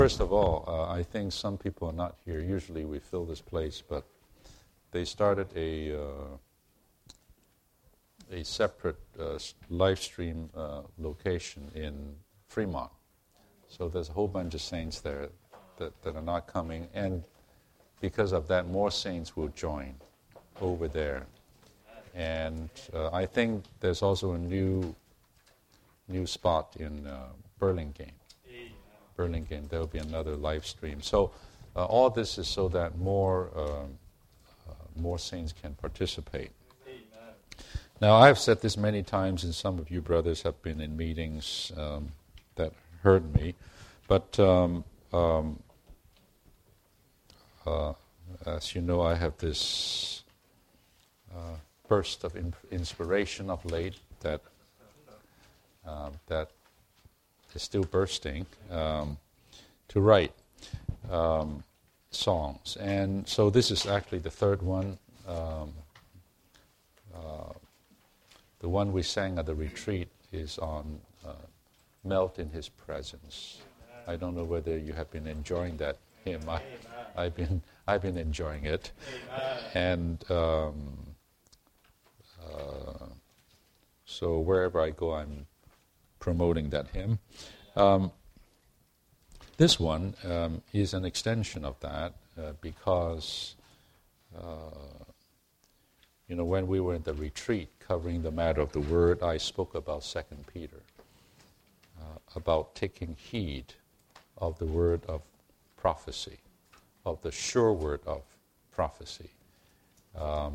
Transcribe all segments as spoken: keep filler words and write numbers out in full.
First of all, uh, I think some people are not here. Usually we fill this place, but they started a uh, a separate uh, live stream uh, location in Fremont. So there's a whole bunch of saints there that, that are not coming, and because of that, more saints will join over there. And uh, I think there's also a new new spot in uh, Burlingame. Burlingame, there will be another live stream. So uh, all this is so that more uh, uh, more saints can participate. Amen. Now, I've said this many times, and some of you brothers have been in meetings um, that heard me, but um, um, uh, as you know, I have this uh, burst of in- inspiration of late that uh, that is still bursting um, to write um, songs. And so this is actually the third one. Um, uh, the one we sang at the retreat is on uh, Melt in His Presence. I don't know whether you have been enjoying that hymn. I, I've been I've been enjoying it. And um, uh, so wherever I go, I'm promoting that hymn. Um, this one um, is an extension of that uh, because, uh, you know, when we were in the retreat covering the matter of the Word, I spoke about Second Peter, uh, about taking heed of the word of prophecy, of the sure word of prophecy, um,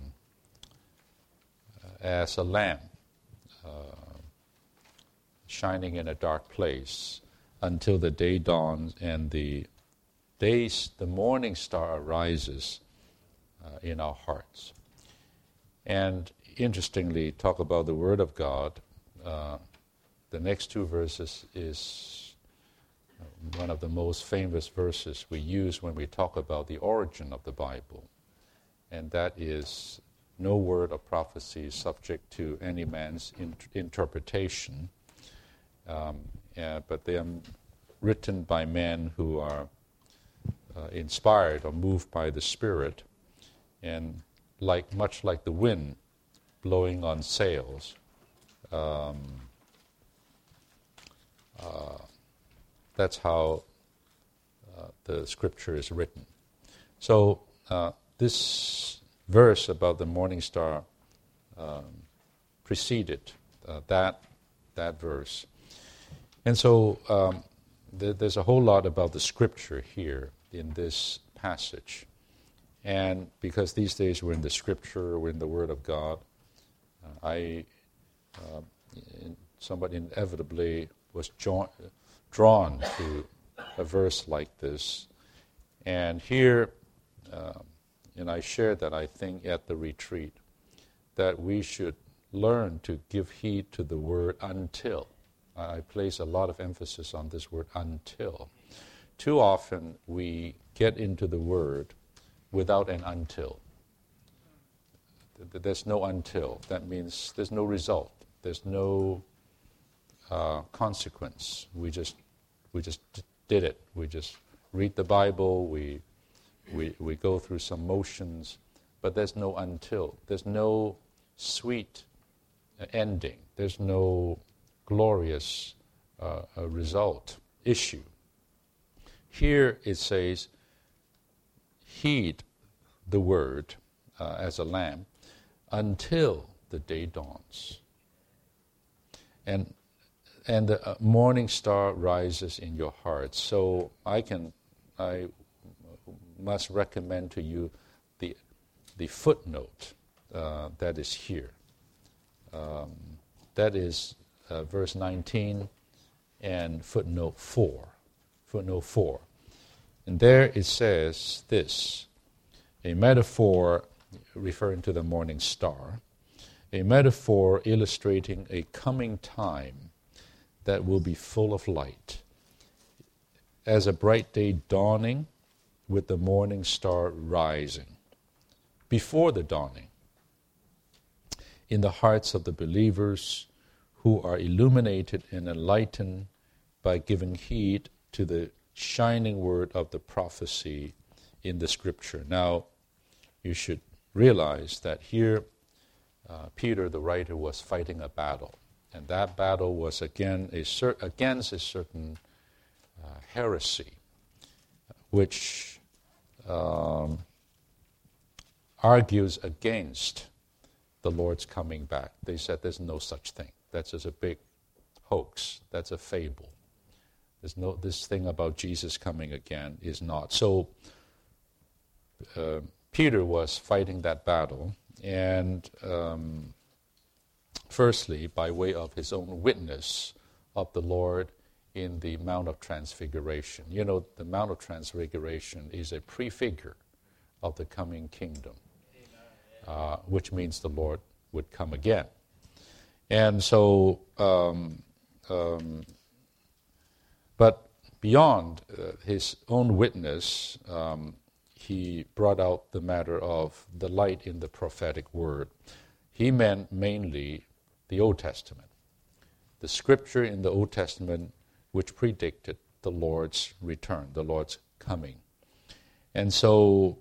as a lamp Uh, shining in a dark place until the day dawns and the days, the morning star arises uh, in our hearts. And interestingly, talk about the Word of God. Uh, the next two verses is one of the most famous verses we use when we talk about the origin of the Bible, and that is, no word of prophecy is subject to any man's in- interpretation. Um, yeah, but they are written by men who are uh, inspired or moved by the Spirit, and like much like the wind blowing on sails, um, uh, that's how uh, the Scripture is written. So uh, this verse about the morning star um, preceded uh, that that verse. And so um, th- there's a whole lot about the Scripture here in this passage. And because these days we're in the Scripture, we're in the Word of God, uh, I uh, in, somewhat inevitably was jo- drawn to a verse like this. And here, uh, and I shared that I think at the retreat, that we should learn to give heed to the word until. I place a lot of emphasis on this word until. Too often we get into the word without an until. There's no until. That means there's no result. There's no uh, consequence. We just we just did it. We just read the Bible. We we we go through some motions, but there's no until. There's no sweet ending. There's no glorious uh, uh, result, issue. Here it says, heed the word uh, as a lamp until the day dawns. And and the uh, morning star rises in your heart. So I can, I must recommend to you the the footnote uh, that is here. Um, that is uh, verse nineteen and footnote four. Footnote four. And there it says this, a metaphor referring to the morning star, a metaphor illustrating a coming time that will be full of light. As a bright day dawning with the morning star rising. Before the dawning, in the hearts of the believers who are illuminated and enlightened by giving heed to the shining word of the prophecy in the Scripture. Now, you should realize that here uh, Peter, the writer, was fighting a battle. And that battle was again a cer- against a certain uh, heresy, which um, argues against the Lord's coming back. They said there's no such thing. That's just a big hoax. That's a fable. There's no this thing about Jesus coming again is not. So uh, Peter was fighting that battle, and um, firstly, by way of his own witness of the Lord in the Mount of Transfiguration. You know, the Mount of Transfiguration is a prefigure of the coming kingdom, uh, which means the Lord would come again. And so, um, um, but beyond uh, his own witness, um, he brought out the matter of the light in the prophetic word. He meant mainly the Old Testament, the scripture in the Old Testament which predicted the Lord's return, the Lord's coming. And so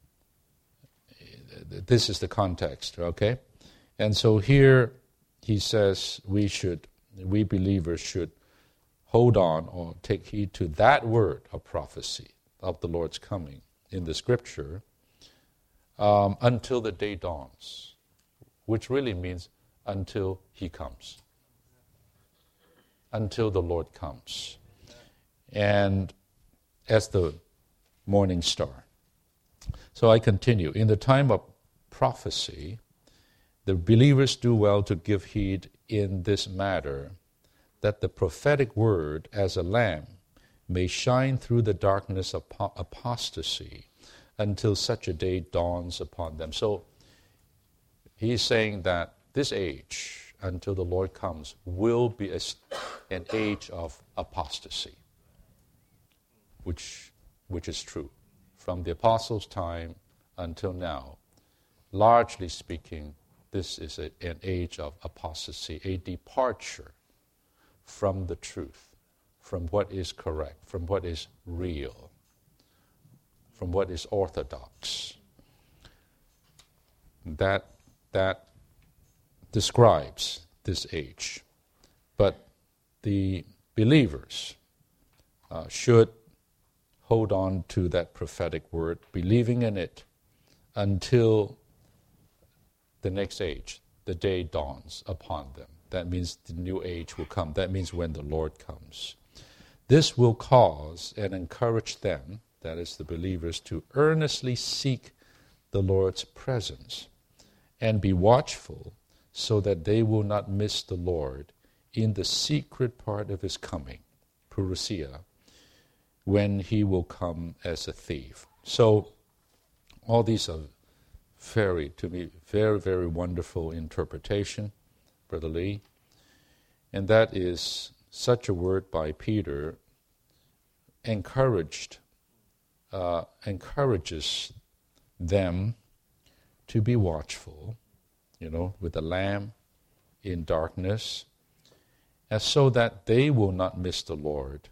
this is the context, okay? And so here he says we should, we believers should hold on or take heed to that word of prophecy of the Lord's coming in the Scripture um, until the day dawns, which really means until he comes, until the Lord comes, and as the morning star. So I continue. In the time of prophecy, the believers do well to give heed in this matter, that the prophetic word as a lamp may shine through the darkness of apostasy until such a day dawns upon them. So he's saying that this age, until the Lord comes, will be a, an age of apostasy, which, which is true. From the apostles' time until now, largely speaking, this is a, an age of apostasy, a departure from the truth, from what is correct, from what is real, from what is orthodox. That, that describes this age. But the believers uh, should hold on to that prophetic word, believing in it until the next age, the day dawns upon them. That means the new age will come. That means when the Lord comes. This will cause and encourage them, that is the believers, to earnestly seek the Lord's presence and be watchful so that they will not miss the Lord in the secret part of his coming, parousia, when he will come as a thief. So all these are very, to me, very, very wonderful interpretation, Brother Lee. And that is such a word by Peter encouraged, uh, encourages them to be watchful, you know, with a lamp in darkness, as so that they will not miss the Lord.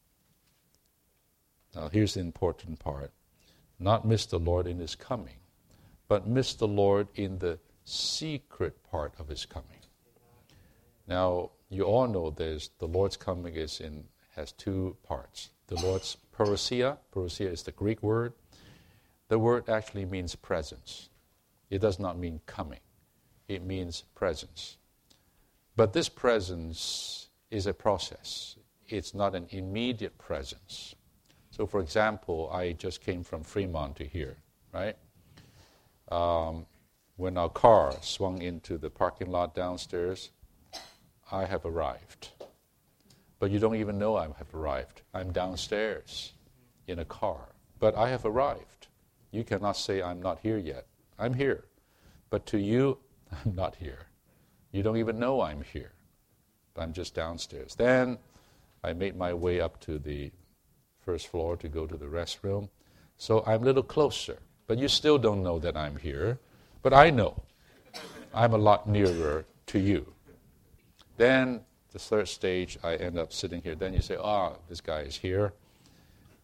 Now here's the important part. Not miss the Lord in his coming, but miss the Lord in the secret part of his coming. Now, you all know there's the Lord's coming is in has two parts. The Lord's parousia, parousia is the Greek word. The word actually means presence. It does not mean coming. It means presence. But this presence is a process. It's not an immediate presence. So, for example, I just came from Fremont to here, right? Um, when our car swung into the parking lot downstairs, I have arrived. But you don't even know I have arrived. I'm downstairs in a car. But I have arrived. You cannot say I'm not here yet. I'm here. But to you, I'm not here. You don't even know I'm here. I'm just downstairs. Then I made my way up to the first floor to go to the restroom. So I'm a little closer. But you still don't know that I'm here. But I know. I'm a lot nearer to you. Then the third stage, I end up sitting here. Then you say, oh, this guy is here.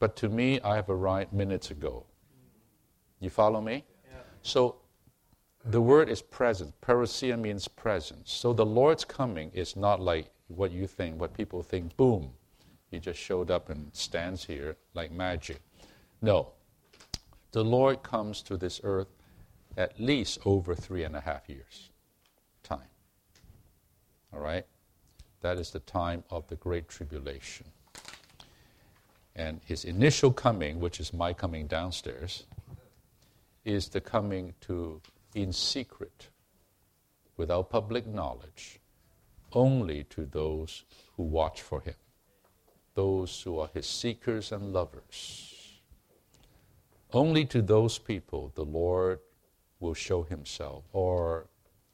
but to me, I have arrived minutes ago. You follow me? Yeah. So the word is presence. Parousia means presence. So the Lord's coming is not like what you think, what people think, boom, he just showed up and stands here like magic. No. The Lord comes to this earth at least over three and a half years time. All right? That is the time of the Great Tribulation. And his initial coming, which is my coming downstairs, is the coming to in secret, without public knowledge, only to those who watch for him, those who are his seekers and lovers. Only to those people the Lord will show himself or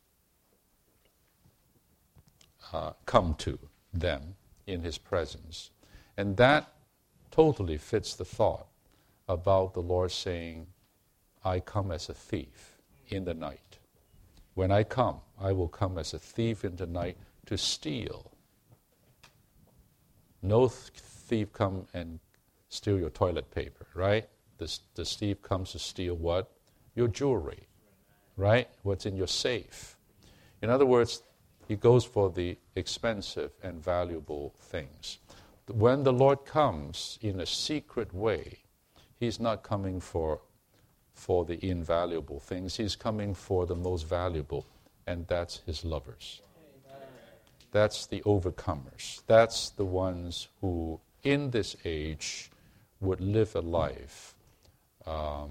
uh, come to them in his presence. And that totally fits the thought about the Lord saying, I come as a thief in the night. When I come, I will come as a thief in the night to steal. No th- thief come and steal your toilet paper, right? The, the thief comes to steal what? Your jewelry, right? What's in your safe. In other words, he goes for the expensive and valuable things. When the Lord comes in a secret way, he's not coming for for the invaluable things. He's coming for the most valuable, and that's his lovers. Amen. That's the overcomers. That's the ones who, in this age, would live a life um,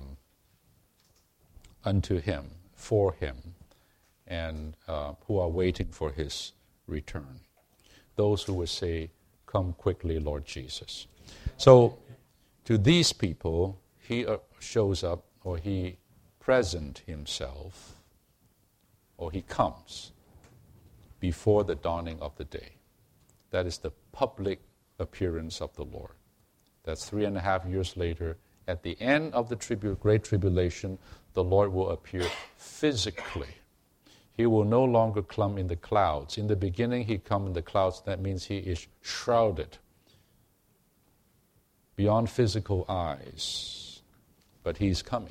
unto him, for him, and uh, who are waiting for his return. Those who would say, come quickly, Lord Jesus. So, to these people, he uh, shows up, or he present himself, or he comes before the dawning of the day. That is the public appearance of the Lord. That's three and a half years later. At the end of the tribu- Great Tribulation, the Lord will appear physically. He will no longer come in the clouds. In the beginning, he comes in the clouds. That means he is shrouded beyond physical eyes. But he's coming.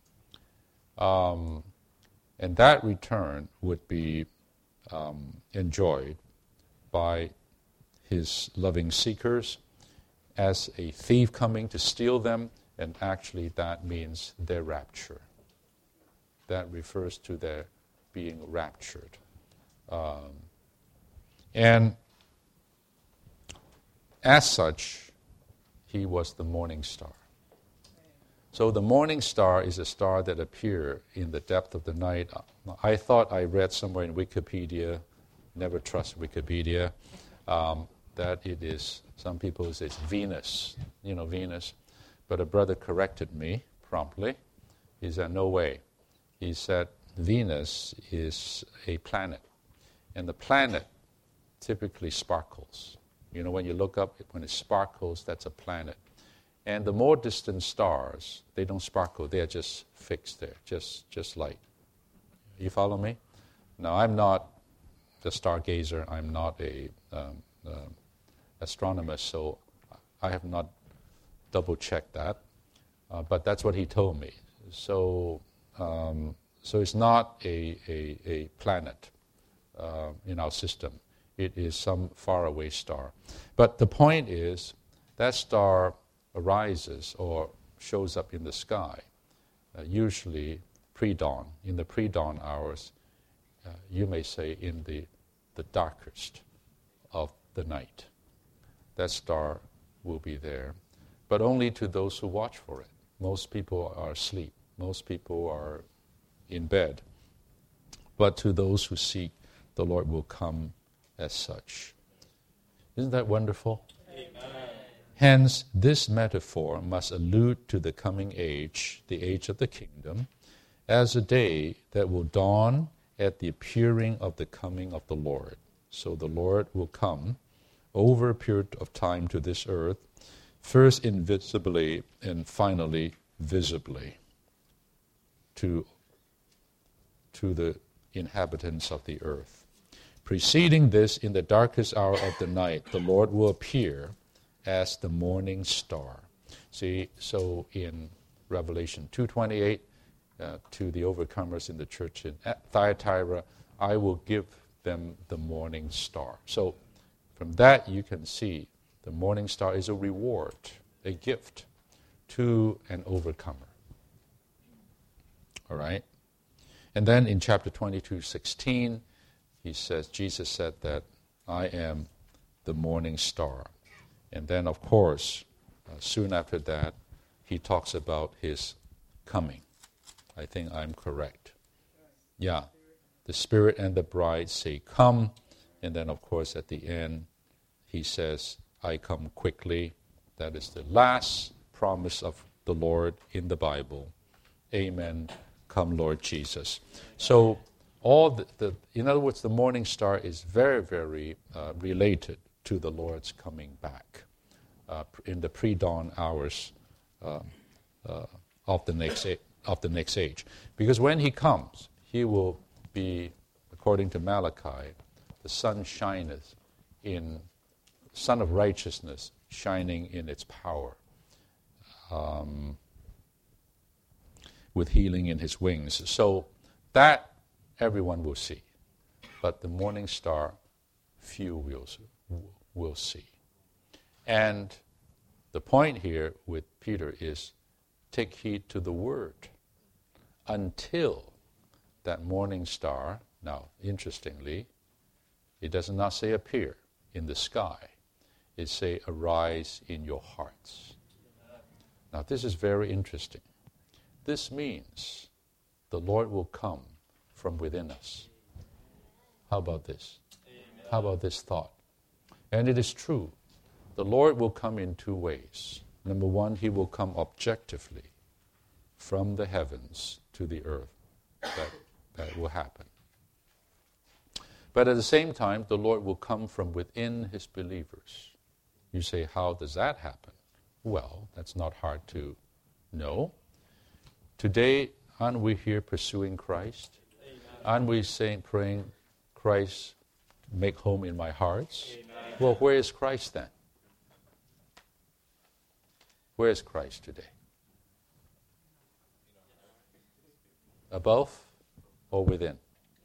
Um, and that return would be um, enjoyed by his loving seekers as a thief coming to steal them, and actually that means their rapture. That refers to their being raptured. Um, and as such, he was the morning star. So the morning star is a star that appears in the depth of the night. I thought I read somewhere in Wikipedia, never trust Wikipedia, um, that it is, some people say it's Venus, you know, Venus. But a brother corrected me promptly. He said, no way. He said, Venus is a planet. And the planet typically sparkles. You know, when you look up, when it sparkles, that's a planet. And the more distant stars, they don't sparkle. They are just fixed there, just just light. You follow me? Now, I'm not a stargazer. I'm not a um, uh, astronomer, so I have not double-checked that. Uh, but that's what he told me. So, um, so it's not a a, a planet uh, in our system. It is some faraway star. But the point is, that star arises or shows up in the sky, uh, usually pre-dawn, in the pre-dawn hours, uh, you may say in the, the darkest of the night. That star will be there, but only to those who watch for it. Most people are asleep. Most people are in bed. But to those who seek, the Lord will come as such. Isn't that wonderful? Amen. Hence, this metaphor must allude to the coming age, the age of the kingdom, as a day that will dawn at the appearing of the coming of the Lord. So the Lord will come over a period of time to this earth, first invisibly and finally visibly to, to the inhabitants of the earth. Preceding this, in the darkest hour of the night, the Lord will appear as the morning star. See, so in Revelation two twenty-eight, uh, to the overcomers in the church in Thyatira, I will give them the morning star. So from that you can see the morning star is a reward, a gift to an overcomer. All right? And then in chapter twenty-two sixteen, he says, Jesus said that I am the morning star. And then, of course, uh, soon after that, he talks about his coming. I think I'm correct. Yeah. The Spirit and the bride say, come. And then, of course, at the end, he says, I come quickly. That is the last promise of the Lord in the Bible. Amen. Come, Lord Jesus. So, all the, the in other words, the morning star is very, very uh, related to the Lord's coming back uh, in the pre-dawn hours uh, uh, of the next a- of the next age. Because when he comes, he will be, according to Malachi, the sun shineth in sun of righteousness shining in its power, um, with healing in his wings. So that everyone will see, but the morning star, few will will see. And the point here with Peter is, take heed to the word until that morning star. Now, interestingly, it does not say appear in the sky. It say arise in your hearts. Now, this is very interesting. This means the Lord will come from within us. How about this? Amen. How about this thought? And it is true. The Lord will come in two ways. Number one, he will come objectively from the heavens to the earth. That, that will happen. But at the same time, the Lord will come from within his believers. You say, how does that happen? Well, that's not hard to know. Today, aren't we here pursuing Christ? Amen. Aren't we saying, praying, Christ, make home in my hearts? Amen. Well, where is Christ then? Where is Christ today? Above or within?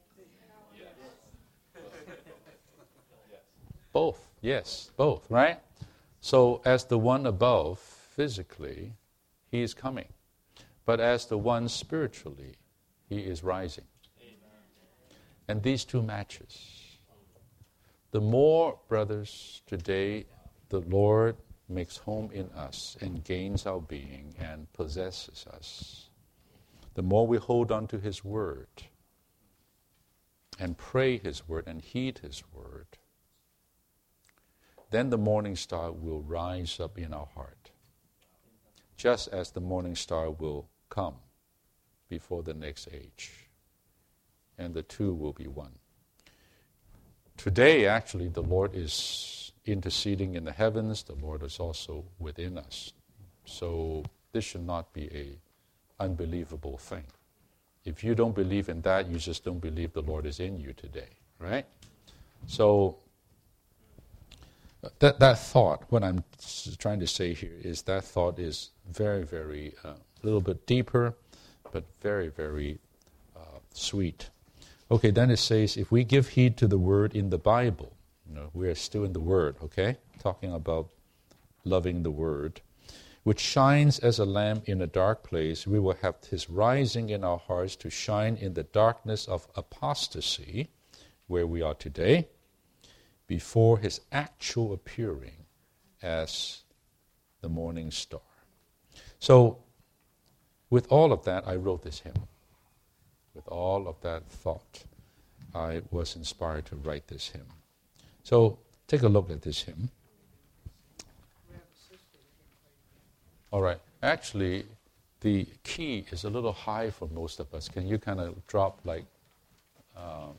Both, yes, both, right? So as the one above, physically, he is coming. But as the one spiritually, he is rising. And these two matches. The more, brothers, today the Lord makes home in us and gains our being and possesses us, the more we hold on to his word and pray his word and heed his word, then the morning star will rise up in our heart, just as the morning star will come before the next age, and the two will be one. Today, actually, the Lord is interceding in the heavens. The Lord is also within us. So this should not be an unbelievable thing. If you don't believe in that, you just don't believe the Lord is in you today, right? So that that thought, what I'm trying to say here is that thought is very, very, a uh, little bit deeper, but very, very uh, sweet. Okay, then it says, if we give heed to the word in the Bible, you know, we are still in the word, okay? Talking about loving the word, which shines as a lamp in a dark place, we will have his rising in our hearts to shine in the darkness of apostasy, where we are today, before his actual appearing as the morning star. So, with all of that, I wrote this hymn. With all of that thought, I was inspired to write this hymn. So, take a look at this hymn. All right. Actually, the key is a little high for most of us. Can you kind of drop like um,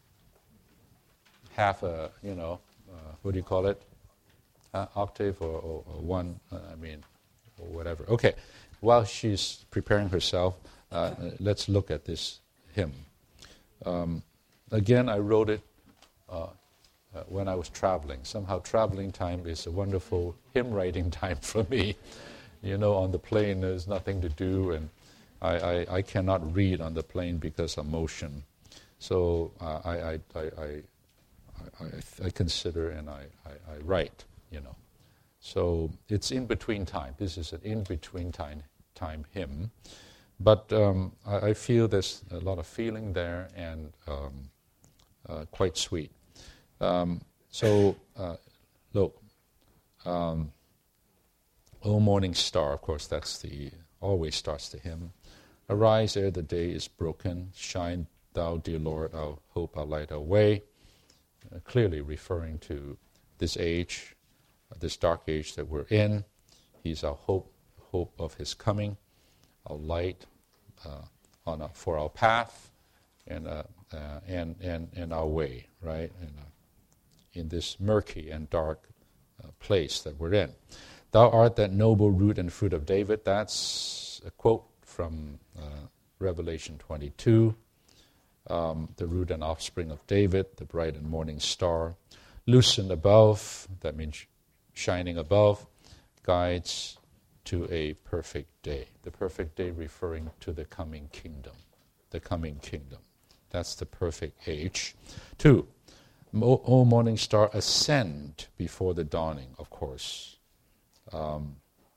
half a, you know, uh, what do you call it? Uh, octave or, or, or one, uh, I mean, or whatever. Okay. While she's preparing herself, uh, let's look at this hymn. Um, again, I wrote it uh, uh, when I was traveling. Somehow traveling time is a wonderful hymn writing time for me. You know, on the plane there's nothing to do, and I, I, I cannot read on the plane because of motion. So uh, I, I, I, I, I, I consider and I, I, I write, you know. So it's in between time. This is an in between time time hymn, but um, I, I feel there's a lot of feeling there and um, uh, quite sweet. Um, so uh, look, um, O morning star. Of course, that's the always starts the hymn. Arise ere the day is broken. Shine, thou dear Lord, our hope, our light, our way. Uh, clearly referring to this age. This dark age that we're in. He's our hope, hope of His coming, our light uh, on our, for our path, and uh, uh, and and and our way, right? And, uh, in this murky and dark uh, place that we're in, Thou art that noble root and fruit of David. That's a quote from uh, Revelation twenty-two. Um, the root and offspring of David, the bright and morning star, lucent above. That means shining above, guides to a perfect day. The perfect day referring to the coming kingdom. The coming kingdom. That's the perfect age. Two, O, o morning star, ascend before the dawning, of course. Um,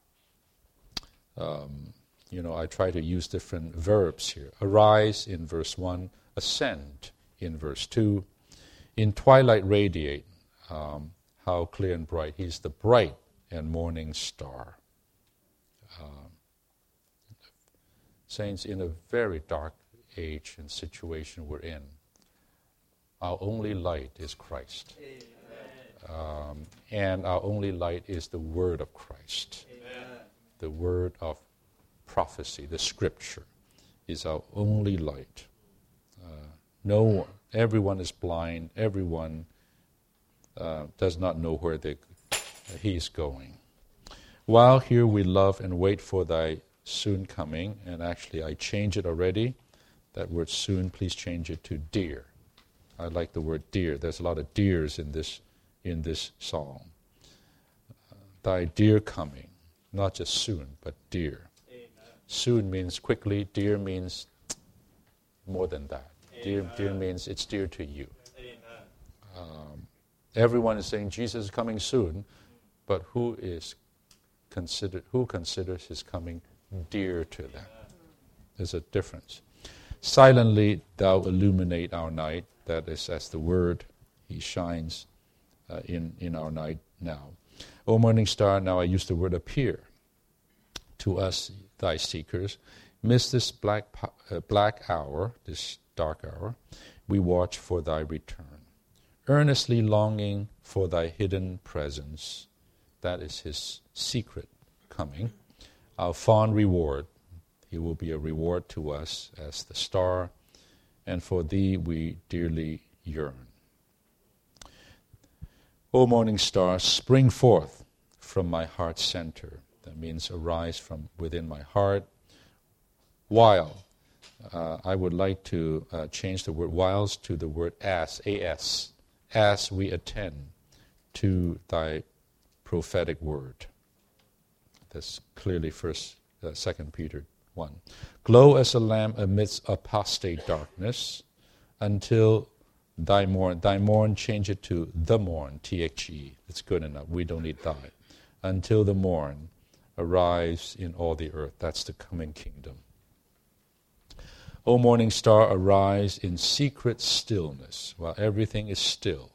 um, you know, I try to use different verbs here. Arise in verse one, ascend in verse two. In twilight radiate, um, how clear and bright. He's the bright and morning star. Um, saints, in a very dark age and situation we're in, our only light is Christ. Um, and our only light is the Word of Christ. Amen. The Word of prophecy, the Scripture, is our only light. Uh, no one, everyone is blind, everyone Uh, does not know where they, uh, he's going. While here we love and wait for thy soon coming, and actually I change it already, that word soon, please change it to dear. I like the word dear. There's a lot of dears in this in this song. Uh, thy dear coming, not just soon, but dear. Amen. Soon means quickly, dear means more than that. Amen. Dear, dear means it's dear to you. Amen. Um, Everyone is saying Jesus is coming soon, but who is considered? Who considers His coming dear to them? There's a difference. Silently thou illuminate our night. That is as the Word, He shines uh, in in our night now. O morning star, now I use the word appear to us, thy seekers. Midst this black uh, black hour, this dark hour, we watch for thy return. Earnestly longing for thy hidden presence. That is His secret coming. Our fond reward. He will be a reward to us as the star, and for thee we dearly yearn. O morning star, spring forth from my heart's center. That means arise from within my heart. While, uh, I would like to uh, change the word whiles to the word as, A-S. As we attend to thy prophetic word. That's clearly first, uh, Second Peter one. Glow as a lamp amidst apostate darkness until thy morn. Thy morn, change it to the morn, T H E. It's good enough. We don't need thy. Until the morn arrives in all the earth. That's the coming kingdom. O morning star, arise in secret stillness, while everything is still.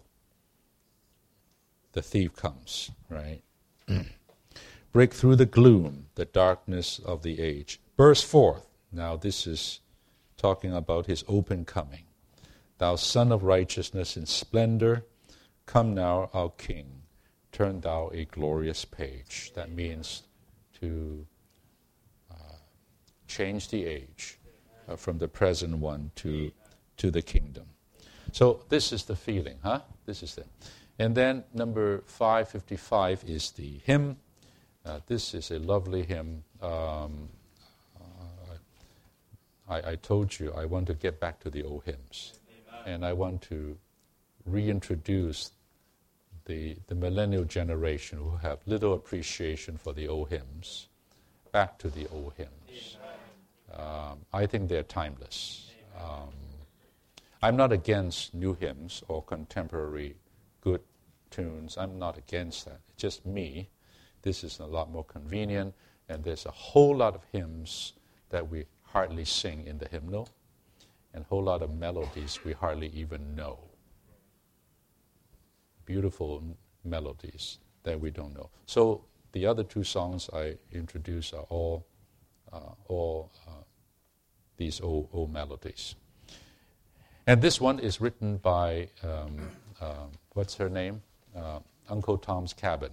The thief comes, right? Break through the gloom, the darkness of the age. Burst forth. Now this is talking about His open coming. Thou Son of righteousness in splendor, come now, our King. Turn thou a glorious page. That means to uh, change the age. Uh, from the present one to to the kingdom. So this is the feeling, huh? This is it. And then number five fifty-five is the hymn. Uh, this is a lovely hymn. Um, uh, I, I told you I want to get back to the old hymns. Amen. And I want to reintroduce the, the millennial generation who have little appreciation for the old hymns. back to the old hymns. Um, I think they're timeless. Um, I'm not against new hymns or contemporary good tunes. I'm not against that. It's just me. This is a lot more convenient, and there's a whole lot of hymns that we hardly sing in the hymnal, and a whole lot of melodies we hardly even know. Beautiful m- melodies that we don't know. So the other two songs I introduce are all uh, all uh, these old, old melodies. And this one is written by, um, uh, what's her name? Uh, Uncle Tom's Cabin.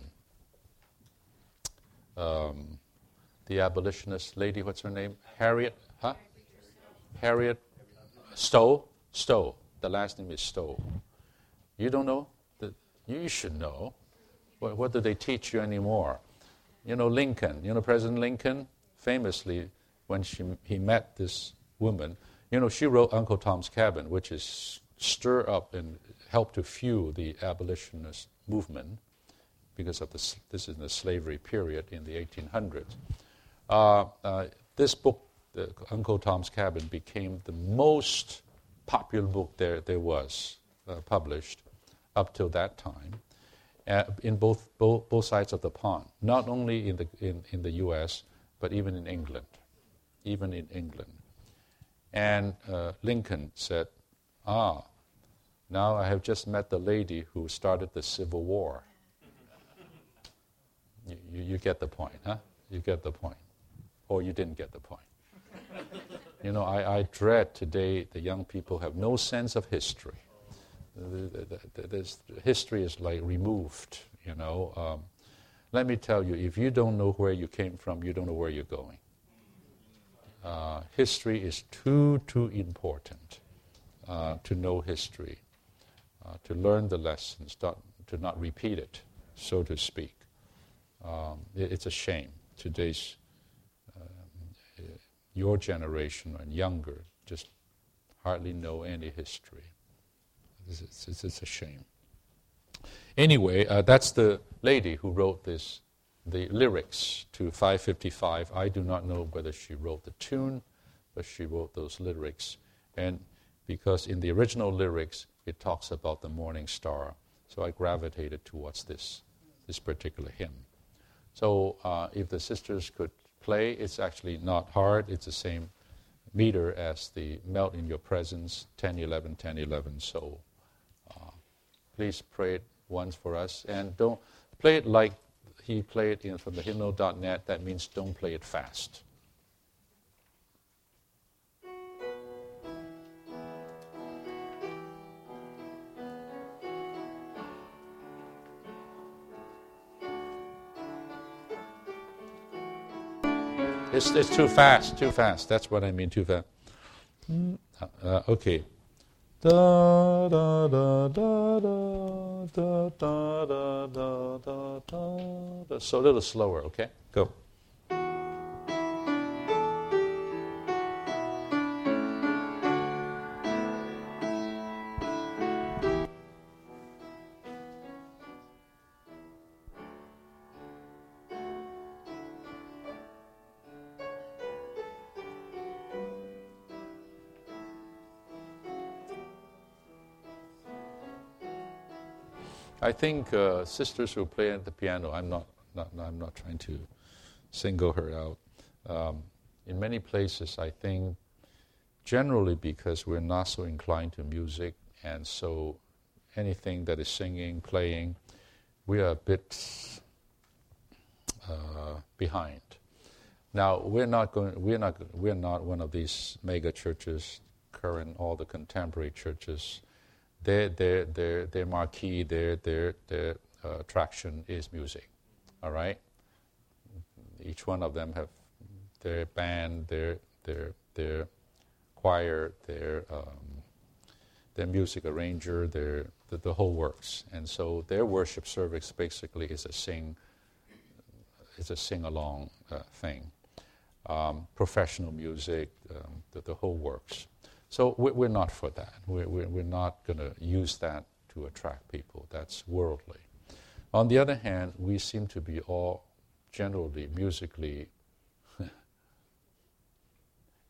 Um, the abolitionist lady, what's her name? Harriet, huh? Harriet Stowe? Stowe. The last name is Stowe. You don't know? The, you should know. What, what do they teach you anymore? You know Lincoln. You know President Lincoln? Famously, when she, he met this woman, you know, she wrote Uncle Tom's Cabin, which is stir up and help to fuel the abolitionist movement because of this. This is the slavery period in the eighteen hundreds. Uh, uh, this book, the Uncle Tom's Cabin, became the most popular book there there was uh, published up till that time, uh, in both, both both sides of the pond. Not only in the in, in the U S but even in England, even in England. And uh, Lincoln said, "Ah, now I have just met the lady who started the Civil War." You, you, you get the point, huh? You get the point. Or you didn't get the point. You know, I, I dread today the young people have no sense of history. The, the, the, this history is like removed, you know. Um, let me tell you, if you don't know where you came from, you don't know where you're going. Uh, history is too, too important uh, to know history, uh, to learn the lessons, not, to not repeat it, so to speak. Um, it, it's a shame. Today's, uh, your generation and younger just hardly know any history. It's, it's, it's a shame. Anyway, uh, that's the lady who wrote this, the lyrics to five fifty-five. I do not know whether she wrote the tune, but she wrote those lyrics. And because in the original lyrics, it talks about the morning star, so I gravitated towards this, this particular hymn. So uh, if the sisters could play, it's actually not hard. It's the same meter as the Melt in Your Presence, ten eleven, ten eleven. So uh, please pray it once for us. And don't play it like he played in from the hymnal dot net. That means don't play it fast. It's, it's too fast, too fast. That's what I mean, too fast. Uh, okay. Da da da da da da da da da da da. So a little slower, okay? Go. I think uh, sisters who play at the piano, I'm not, not, I'm not trying to single her out. Um, in many places, I think, generally because we're not so inclined to music, and so anything that is singing, playing, we are a bit uh, behind. Now, we're not going. We're not. We're not one of these mega churches, current, all the contemporary churches. Their, their, their, their marquee, their, their, their uh, attraction is music, all right? Each one of them have their band, their, their, their choir, their, um, their music arranger, their, the, the whole works. And so their worship service basically is a sing, is a sing-along uh, thing. Um, professional music, um, the, the whole works. So we're not for that. We're, we're not going to use that to attract people. That's worldly. On the other hand, we seem to be all generally musically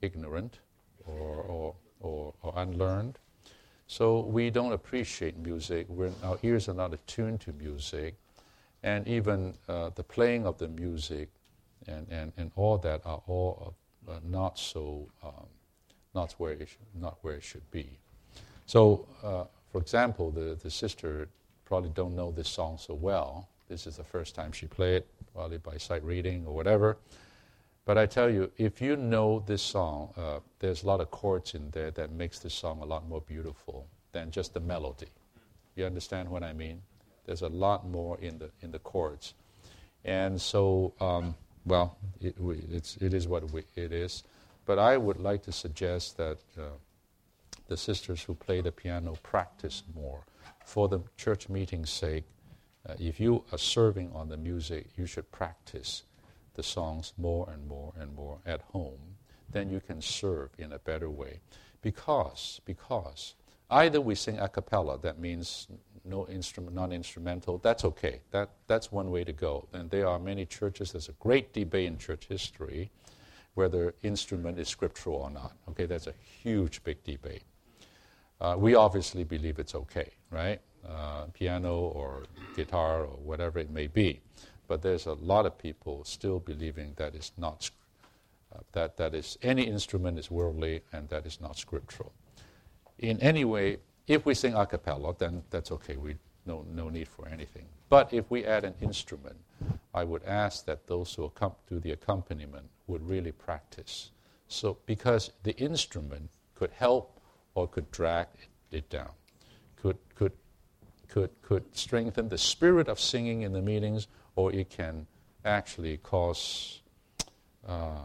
ignorant or, or, or, or unlearned. So we don't appreciate music. We're, our ears are not attuned to music. And even uh, the playing of the music and, and, and all that are all uh, not so, um, not, where it sh- not where it should be. So, uh, for example, the, the sister probably don't know this song so well. This is the first time she played it, probably by sight reading or whatever. But I tell you, if you know this song, uh, there's a lot of chords in there that makes this song a lot more beautiful than just the melody. You understand what I mean? There's a lot more in the in the chords. And so, um, well, it, we, it's, it is what we, it is. But I would like to suggest that uh, the sisters who play the piano practice more. For the church meeting's sake, uh, if you are serving on the music, you should practice the songs more and more and more at home. Then you can serve in a better way. Because, because either we sing a cappella, that means no instrument, non-instrumental, that's okay. That, that's one way to go. And there are many churches, there's a great debate in church history whether instrument is scriptural or not. Okay, that's a huge, big debate. Uh, we obviously believe it's okay, right? Uh, piano or guitar or whatever it may be. But there's a lot of people still believing that is not, uh, that, that is, any instrument is worldly and that is not scriptural. In any way, if we sing a cappella, then that's okay. We no no need for anything. But if we add an instrument, I would ask that those who accom- do the accompaniment would really practice. So because the instrument could help or could drag it, it down, could could could could strengthen the spirit of singing in the meetings, or it can actually cause uh,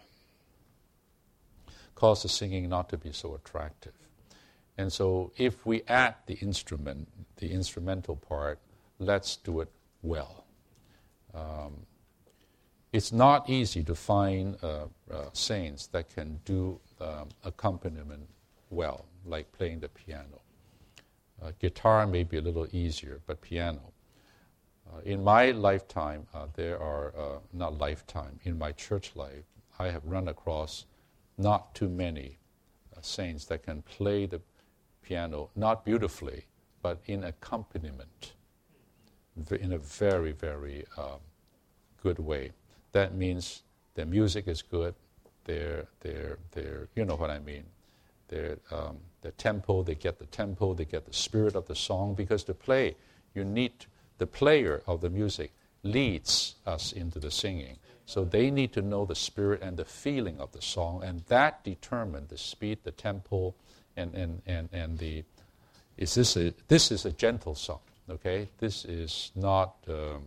cause the singing not to be so attractive. And so if we add the instrument, the instrumental part, let's do it well. Um, it's not easy to find uh, uh, saints that can do um, accompaniment well, like playing the piano. Uh, guitar may be a little easier, but piano. Uh, in my lifetime, uh, there are, uh, not lifetime, in my church life, I have run across not too many uh, saints that can play the piano, not beautifully, but in accompaniment, in a very, very um, good way. That means their music is good, their, their, their, you know what I mean, their, um, their tempo, they get the tempo, they get the spirit of the song, because to play, you need, the player of the music leads us into the singing. So they need to know the spirit and the feeling of the song, and that determines the speed, the tempo, and, and, and, and the, is this a, this is a gentle song, okay? This is not um,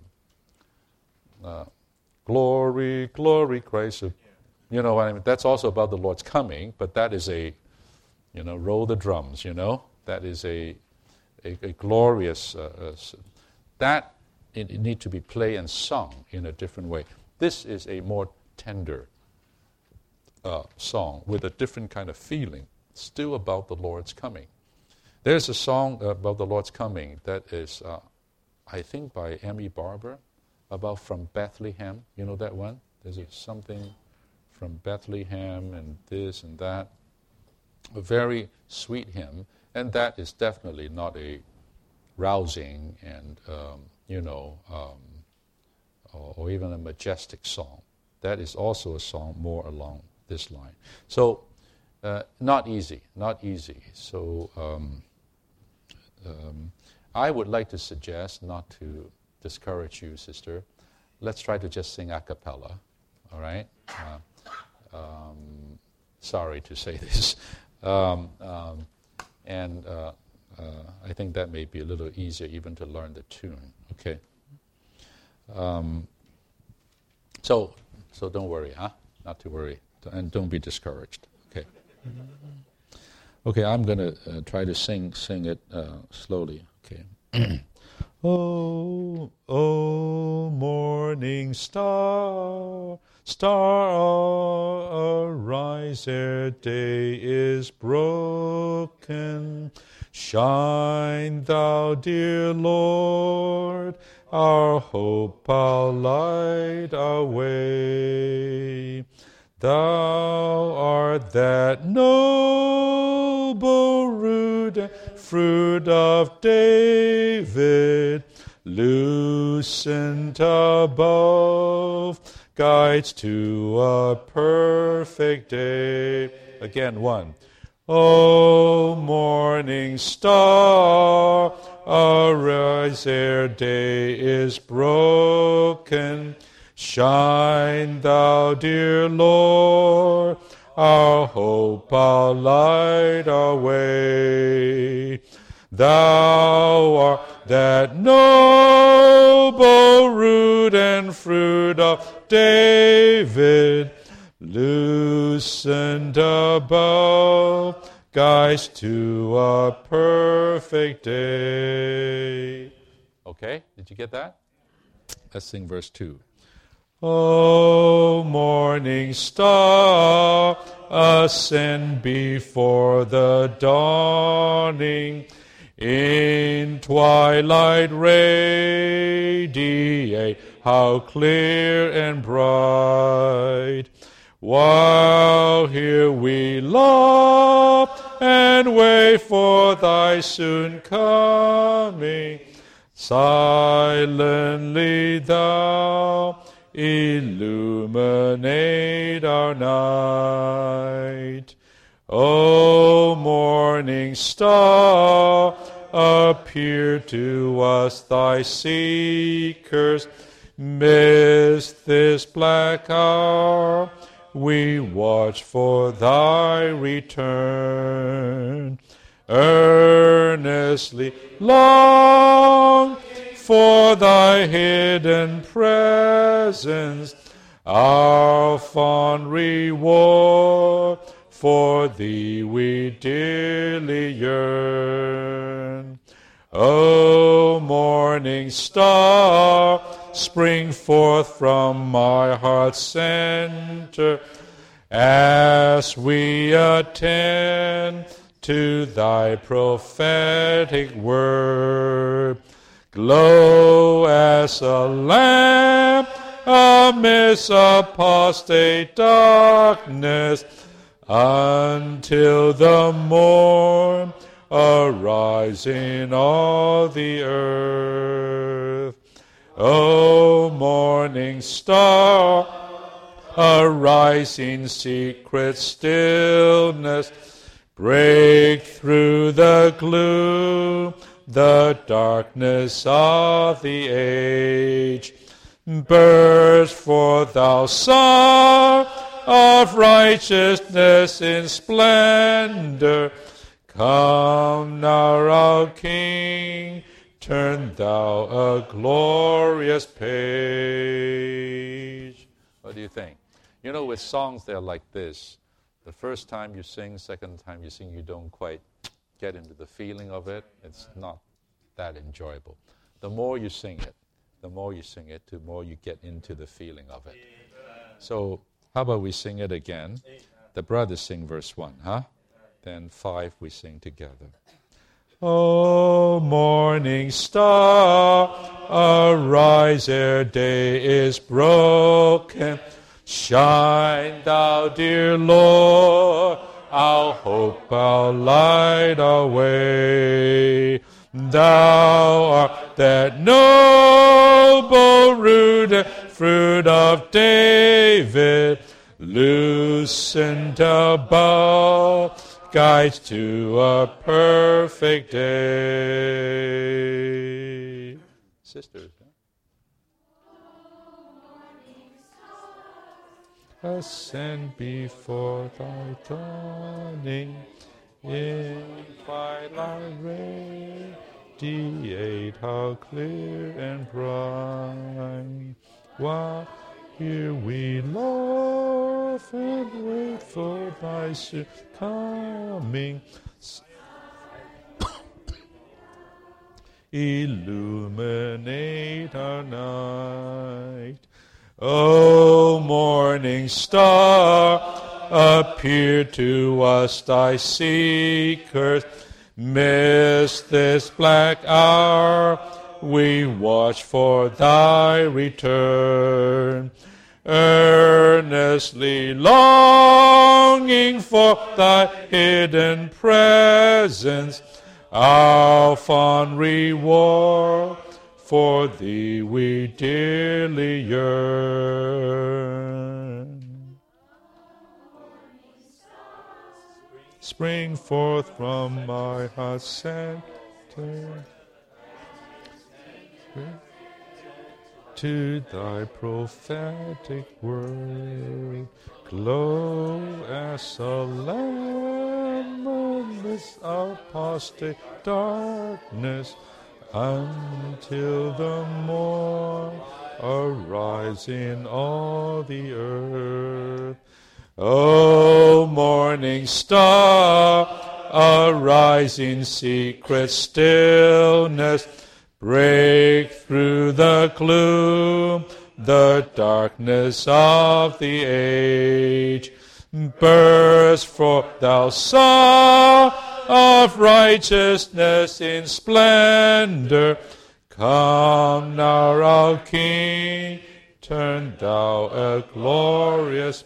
uh, glory, glory, Christ. You know what I mean? That's also about the Lord's coming, but that is a, you know, roll the drums, you know? That is a, a, a glorious, uh, uh, that it, it needs to be played and sung in a different way. This is a more tender uh, song with a different kind of feeling, still about the Lord's coming. There's a song about the Lord's coming that is, uh, I think, by M E Barber, about From Bethlehem. You know that one? There's a, something from Bethlehem and this and that. A very sweet hymn, and that is definitely not a rousing and, um, you know, um, or, or even a majestic song. That is also a song more along this line. So, uh, not easy, not easy. So, um, um, I would like to suggest, not to discourage you, sister, let's try to just sing a cappella, all right? Uh, um, sorry to say this. Um, um, and uh, uh, I think that may be a little easier even to learn the tune, okay? Um, so, so don't worry, huh? Not to worry, and don't be discouraged, okay? Okay, I'm going to uh, try to sing sing it uh, slowly, okay? Oh, oh, morning star, star, arise ere day is broken. Shine thou, dear Lord, our hope, our light, our way. Thou art that noble root and fruit of David, lucent above, guides to a perfect day. Again, one. O morning star, arise ere day is broken. Shine thou, dear Lord, our hope, our light, our way. Thou art that noble root and fruit of David, lucent above, guides to a perfect day. Okay, did you get that? Let's sing verse two. O morning star, ascend before the dawning, in twilight radiate, how clear and bright. While here we love and wait for thy soon coming, silently thou illuminate our night. O morning star, appear to us thy seekers. Midst this black hour, we watch for thy return. Earnestly long for thy hidden presence, our fond reward, for thee we dearly yearn. O morning star, spring forth from my heart's center, as we attend to thy prophetic word. Glow as a lamp amidst apostate darkness, until the morn arise in all the earth. O morning star, arise in secret stillness, break through the gloom, the darkness of the age. Burst forth, thou Sun of righteousness in splendor. Come now, our King, turn thou a glorious page. What do you think? You know, with songs, they're like this. The first time you sing, second time you sing, you don't quite get into the feeling of it. It's not that enjoyable. The more you sing it, the more you sing it, the more you get into the feeling of it. So how about we sing it again? The brothers sing verse one, huh? Then five we sing together. O morning star, arise ere day is broken. Shine thou, dear Lord, our hope, our light, our way. Thou art that noble root and fruit of David, lucent above, guides to a perfect day. Sisters, huh? Ascend before thy dawning, in twilight radiate, how clear and bright. While here we love and wait for thy soon coming, illuminate our night. O morning star, appear to us thy seekers. Midst this black hour, we watch for thy return. earnestly longing for thy hidden presence, our fond reward for thee we dearly yearn. Spring forth from my heart's center to thy prophetic word, glow as a lamp amidst apostate darkness, until the morn arise in all the earth. O morning star, arise in secret stillness, break through the gloom, the darkness of the age. Burst forth, thou Son of righteousness in splendor. Come now, our King, turn thou a glorious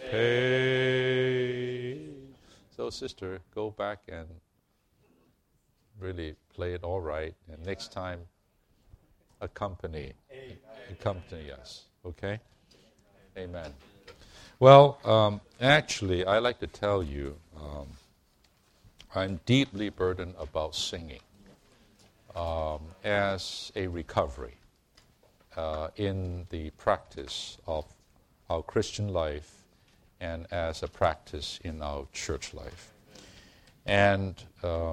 page. So, sister, go back and really play it all right, and next time accompany Amen. accompany us, okay? Amen. Well, um, actually, I like to tell you, um, I'm deeply burdened about singing um, as a recovery uh, in the practice of our Christian life and as a practice in our church life. And um,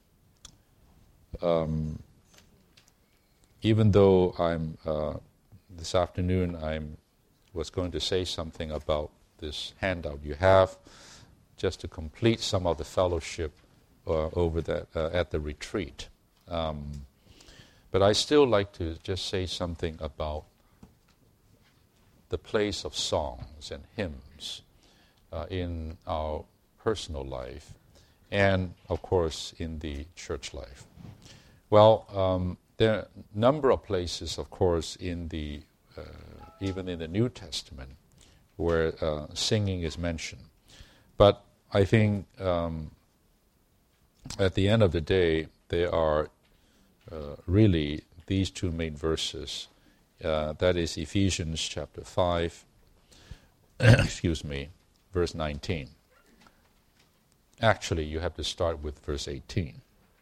um, even though I'm uh, this afternoon I'm was going to say something about this handout you have, just to complete some of the fellowship uh, over the, uh, at the retreat. Um, but I still like to just say something about the place of songs and hymns uh, in our personal life and, of course, in the church life. Well, um, there are a number of places, of course, in the uh, even in the New Testament, where uh, singing is mentioned. But I think um, at the end of the day, there are uh, really these two main verses. Uh, that is Ephesians chapter five, excuse me, verse nineteen. Actually, you have to start with verse eighteen.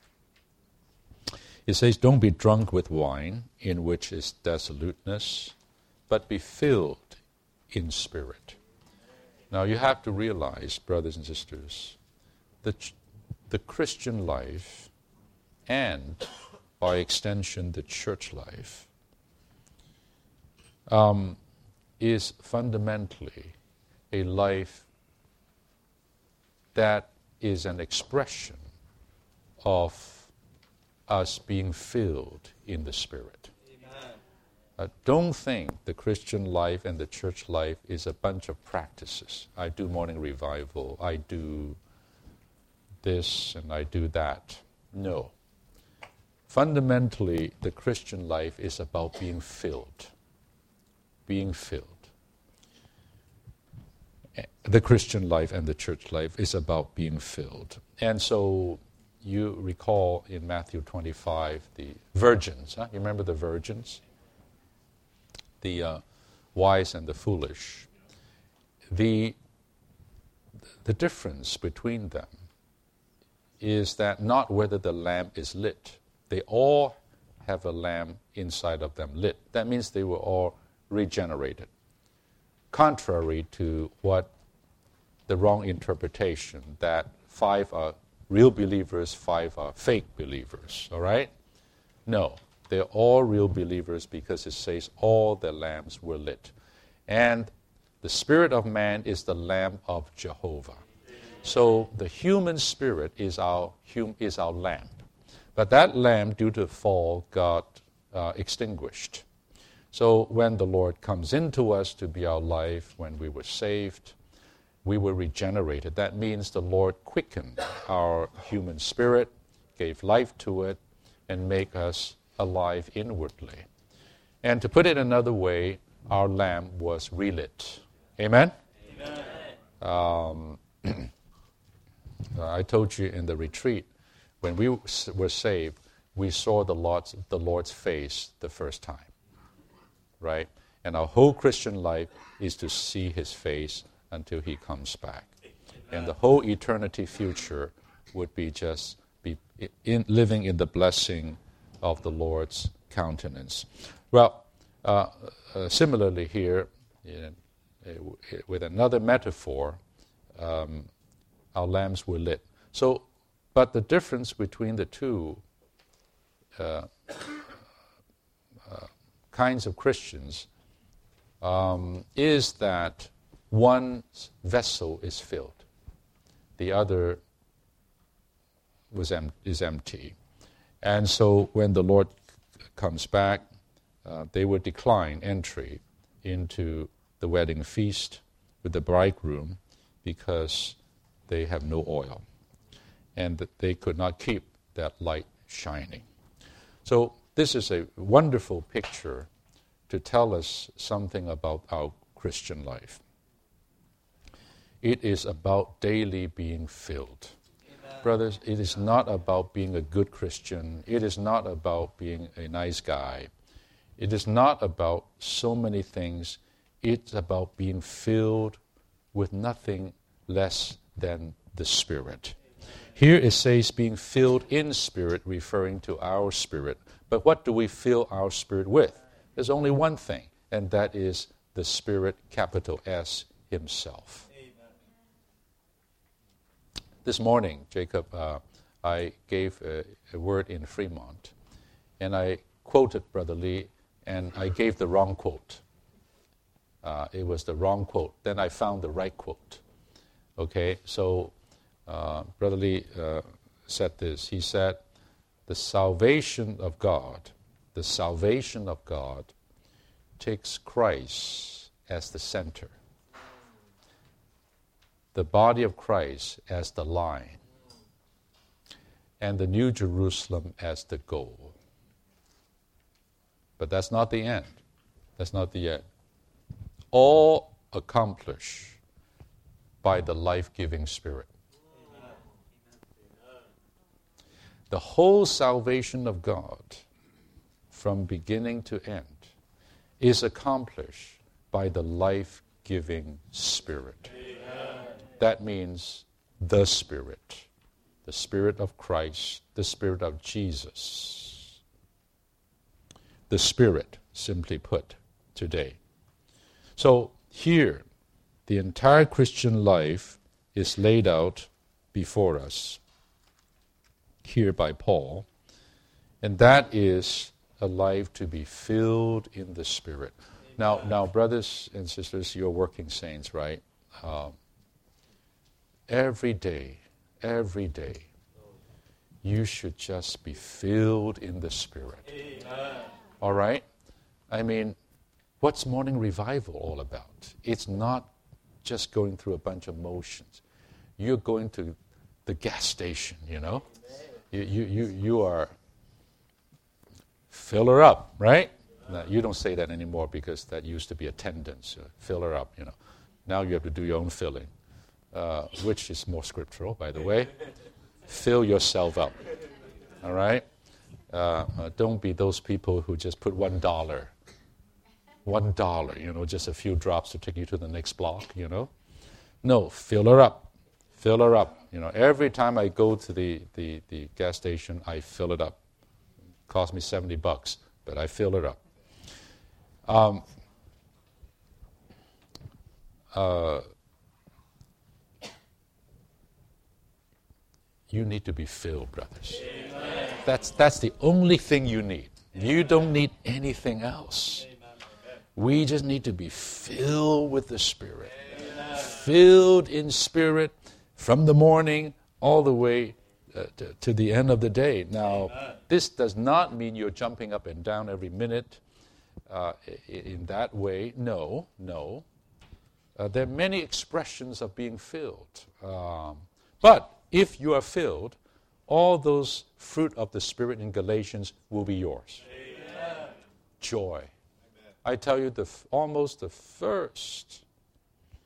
It says, "Don't be drunk with wine, in which is dissoluteness, but be filled in spirit." Now you have to realize, brothers and sisters, that the Christian life and, by extension, the church life um, is fundamentally a life that is an expression of us being filled in the Spirit. Uh, don't think the Christian life and the church life is a bunch of practices. I do morning revival, I do this and I do that. No. Fundamentally, the Christian life is about being filled. Being filled. The Christian life and the church life is about being filled. And so you recall in Matthew twenty-five the virgins. Huh? You remember the virgins? The uh, wise and the foolish. The, the difference between them is that not whether the lamp is lit. They all have a lamp inside of them lit. That means they were all regenerated. Contrary to what the wrong interpretation, that five are real believers, five are fake believers, all right? No. They're all real believers because it says all the lamps were lit. And the spirit of man is the lamp of Jehovah. So the human spirit is our hum, is our lamp. But that lamp, due to the fall, got uh, extinguished. So when the Lord comes into us to be our life, when we were saved, we were regenerated. That means the Lord quickened our human spirit, gave life to it, and make us alive inwardly. And to put it another way, our lamp was relit. Amen? Amen. Um, I told you in the retreat, when we were saved, we saw the Lord's, the Lord's face the first time, right? And our whole Christian life is to see His face until He comes back. And the whole eternity future would be just be in, living in the blessing of the Lord's countenance. Well, uh, uh, similarly here, in, uh, with another metaphor, um, our lamps were lit. So, but the difference between the two uh, uh, kinds of Christians um, is that one's vessel is filled, the other was em- is empty. And so when the Lord comes back, uh, they will decline entry into the wedding feast with the bridegroom because they have no oil, and that they could not keep that light shining. So this is a wonderful picture to tell us something about our Christian life. It is about daily being filled. Amen. Brothers, it is not about being a good Christian. It is not about being a nice guy. It is not about so many things. It's about being filled with nothing less than the Spirit. Here it says being filled in spirit, referring to our spirit. But what do we fill our spirit with? There's only one thing, and that is the Spirit, capital S, Himself. Amen. This morning, Jacob, uh, I gave a, a word in Fremont, and I quoted Brother Lee, and I gave the wrong quote. Uh, it was the wrong quote. Then I found the right quote. Okay, so uh, Brother Lee uh, said this. He said, the salvation of God, the salvation of God takes Christ as the center, the body of Christ as the line, and the New Jerusalem as the goal. But that's not the end. That's not the end. All accomplished by the life-giving Spirit. Amen. The whole salvation of God, from beginning to end, is accomplished by the life-giving Spirit. Amen. That means the Spirit, the Spirit of Christ, the Spirit of Jesus. The Spirit, simply put, today. So here, the entire Christian life is laid out before us, here by Paul, and that is a life to be filled in the Spirit. Now, now, brothers and sisters, you're working saints, right? Um, every day, every day, you should just be filled in the Spirit. Amen. All right? I mean, what's morning revival all about? It's not just going through a bunch of motions. You're going to the gas station, you know? You you you, you are, fill her up, right? Now, you don't say that anymore because that used to be attendance. Uh, fill her up, you know. Now you have to do your own filling, uh, which is more scriptural, by the way. Fill yourself up, all right? Uh, uh, don't be those people who just put one dollar, one dollar, you know, just a few drops to take you to the next block, you know. No, fill her up, fill her up. You know, every time I go to the, the, the gas station, I fill it up. It costs me seventy bucks, but I fill it up. Um, uh, you need to be filled, brothers. Amen. That's that's the only thing you need. You don't need anything else. We just need to be filled with the Spirit. Amen. Filled in Spirit from the morning all the way uh, to, to the end of the day. Now, Amen. This does not mean you're jumping up and down every minute uh, in that way. No, no. Uh, there are many expressions of being filled. Um, but if you are filled, all those fruit of the Spirit in Galatians will be yours. Amen. Joy. Amen. I tell you, the almost the first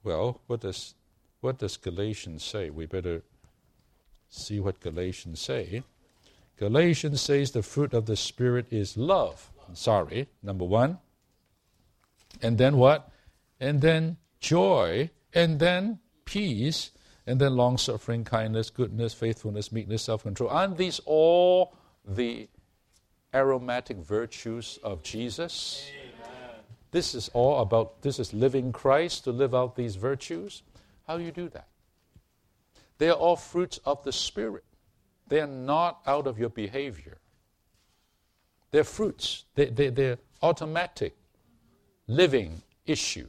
Well, what does what does Galatians say? We better see what Galatians say. Galatians says the fruit of the Spirit is love. Sorry, number one. And then what? And then joy, and then peace, and then long-suffering, kindness, goodness, faithfulness, meekness, self-control. Aren't these all the aromatic virtues of Jesus? Amen. This is all about, this is living Christ, to live out these virtues. How do you do that? They are all fruits of the Spirit. They are not out of your behavior. They're fruits. They, they, they're automatic, living issue.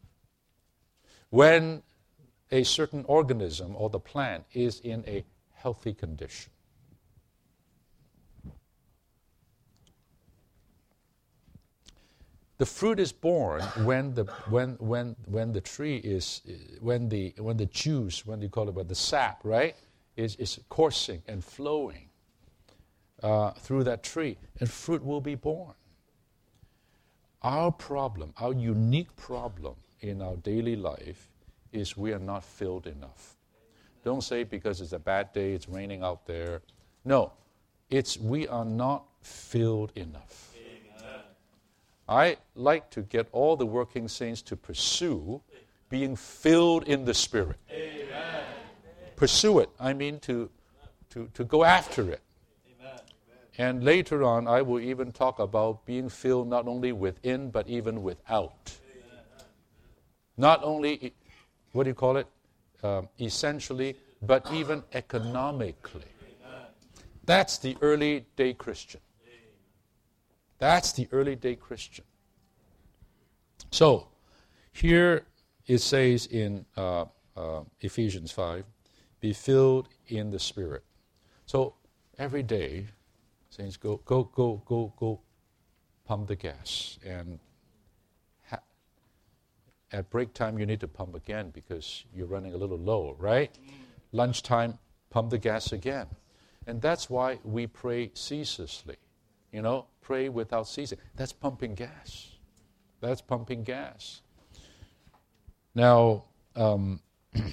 When a certain organism or the plant is in a healthy condition. The fruit is born when the when when when the tree is when the when the juice, when you call it, but the sap, right, is is coursing and flowing uh, through that tree, and fruit will be born. Our problem, our unique problem in our daily life is we are not filled enough. Don't say because it's a bad day, it's raining out there. No, it's we are not filled enough. Amen. I like to get all the working saints to pursue being filled in the Spirit. Amen. Pursue it. I mean to, to, to go after it. Amen. And later on, I will even talk about being filled not only within, but even without. Amen. Not only, what do you call it? Um, essentially, but even economically. That's the early day Christian. That's the early day Christian. So, here it says in uh, uh, Ephesians five, be filled in the Spirit. So, every day, saints, go, go, go, go, go, pump the gas. And ha- at break time, you need to pump again because you're running a little low, right? Mm. Lunchtime, pump the gas again. And that's why we pray ceaselessly. You know, pray without ceasing. That's pumping gas. That's pumping gas. Now, um, then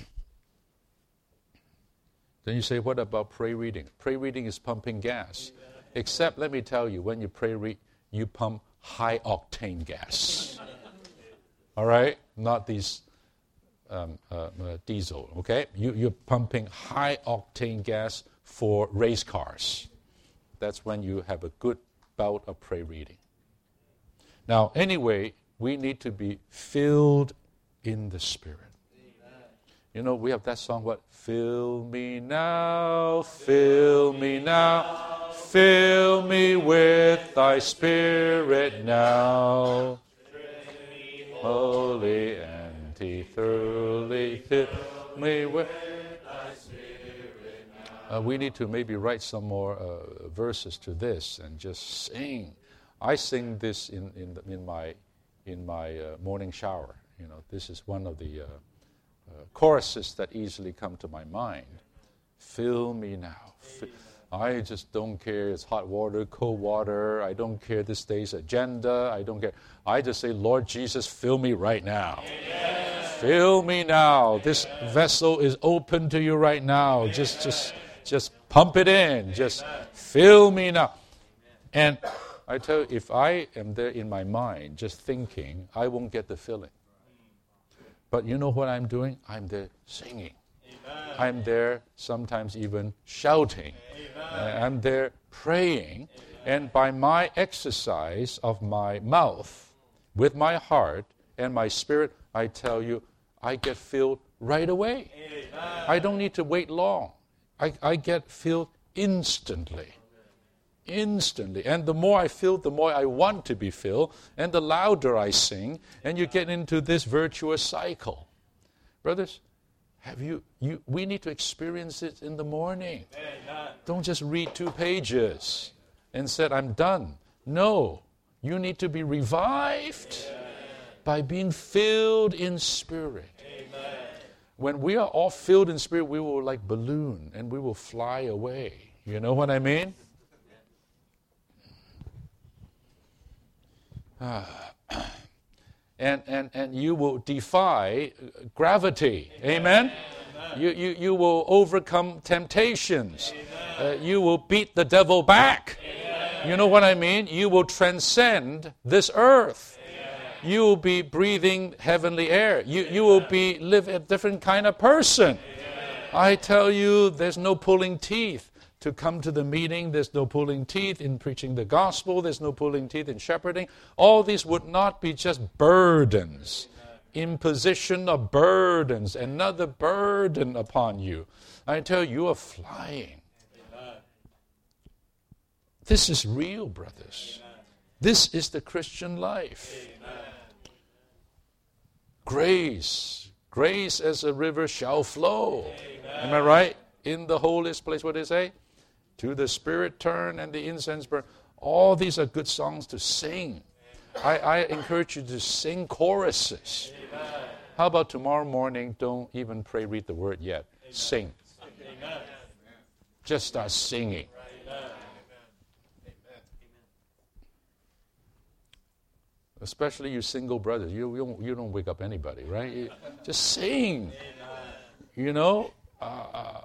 you say, what about pray reading? Pray reading is pumping gas. Except, let me tell you, when you pray, re- you pump high-octane gas. All right? Not these um, uh, uh, diesel, okay? You, you're pumping high-octane gas for race cars. That's when you have a good bout of prayer reading. Now, anyway, we need to be filled in the Spirit. Amen. You know, we have that song, what? Fill me now, fill me now, fill me with thy Spirit now. Holy and thoroughly fill me with thy Spirit now. Uh, we need to maybe write some more uh, verses to this and just sing. I sing this in in, the, in my in my uh, morning shower. You know, this is one of the uh, uh, choruses that easily come to my mind. Fill me now. F- I just don't care. It's hot water, cold water. I don't care this day's agenda. I don't care. I just say, Lord Jesus, fill me right now. Amen. Fill me now. This vessel is open to you right now. Amen. Just, just, just pump it in. Just fill me now. And I tell you, if I am there in my mind just thinking, I won't get the filling. But you know what I'm doing? I'm there singing. Amen. I'm there sometimes even shouting. Amen. I'm there praying. Amen. And by my exercise of my mouth, with my heart and my spirit, I tell you, I get filled right away. Amen. I don't need to wait long. I, I get filled instantly. Instantly. And the more I feel, the more I want to be filled, and the louder I sing, and you get into this virtuous cycle. Brothers, have you, you we need to experience it in the morning. Amen. Don't just read two pages and said, I'm done. No, you need to be revived. Amen. By being filled in spirit. Amen. When we are all filled in spirit, we will like balloon, and we will fly away. You know what I mean? Uh, and, and, and you will defy gravity. Amen? Amen. You, you, you will overcome temptations. Uh, you will beat the devil back. Amen. You know what I mean? You will transcend this earth. Amen. You will be breathing heavenly air. You, you will be live a different kind of person. Amen. I tell you, there's no pulling teeth to come to the meeting. There's no pulling teeth in preaching the gospel. There's no pulling teeth in shepherding. All these would not be just burdens. Imposition of burdens. Another burden upon you. I tell you, you are flying. This is real, brothers. This is the Christian life. Grace. Grace as a river shall flow. Am I right? In the holiest place, what do they say? To the Spirit turn and the incense burn. All these are good songs to sing. I, I encourage you to sing choruses. How about tomorrow morning, don't even pray, read the word yet. Sing. Just start singing. Especially you single brothers. You, you, don't, you don't wake up anybody, right? You just sing. You know? Uh,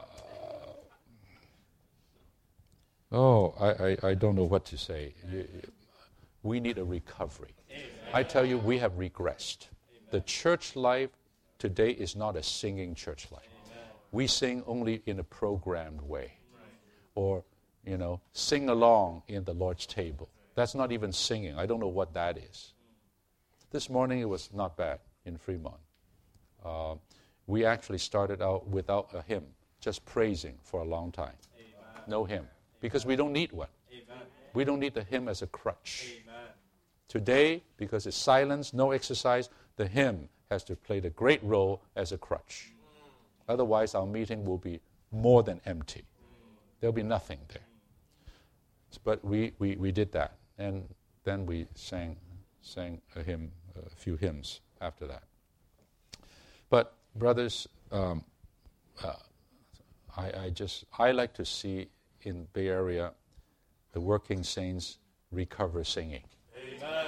oh, I, I, I don't know what to say. You, we need a recovery. I tell you, we have regressed. The church life today is not a singing church life. We sing only in a programmed way. Or, you know, sing along in the Lord's table. That's not even singing. I don't know what that is. This morning it was not bad in Fremont. Uh, we actually started out without a hymn, just praising for a long time. Amen. No hymn, because we don't need one. Amen. We don't need the hymn as a crutch. Amen. Today, because it's silence, no exercise, the hymn has to play the great role as a crutch. Mm. Otherwise, our meeting will be more than empty. Mm. There'll be nothing there. But we, we, we did that, and then we sang sang a hymn, a few hymns after that. But brothers, um, uh, I, I just I like to see in Bay Area the working saints recover singing. Amen.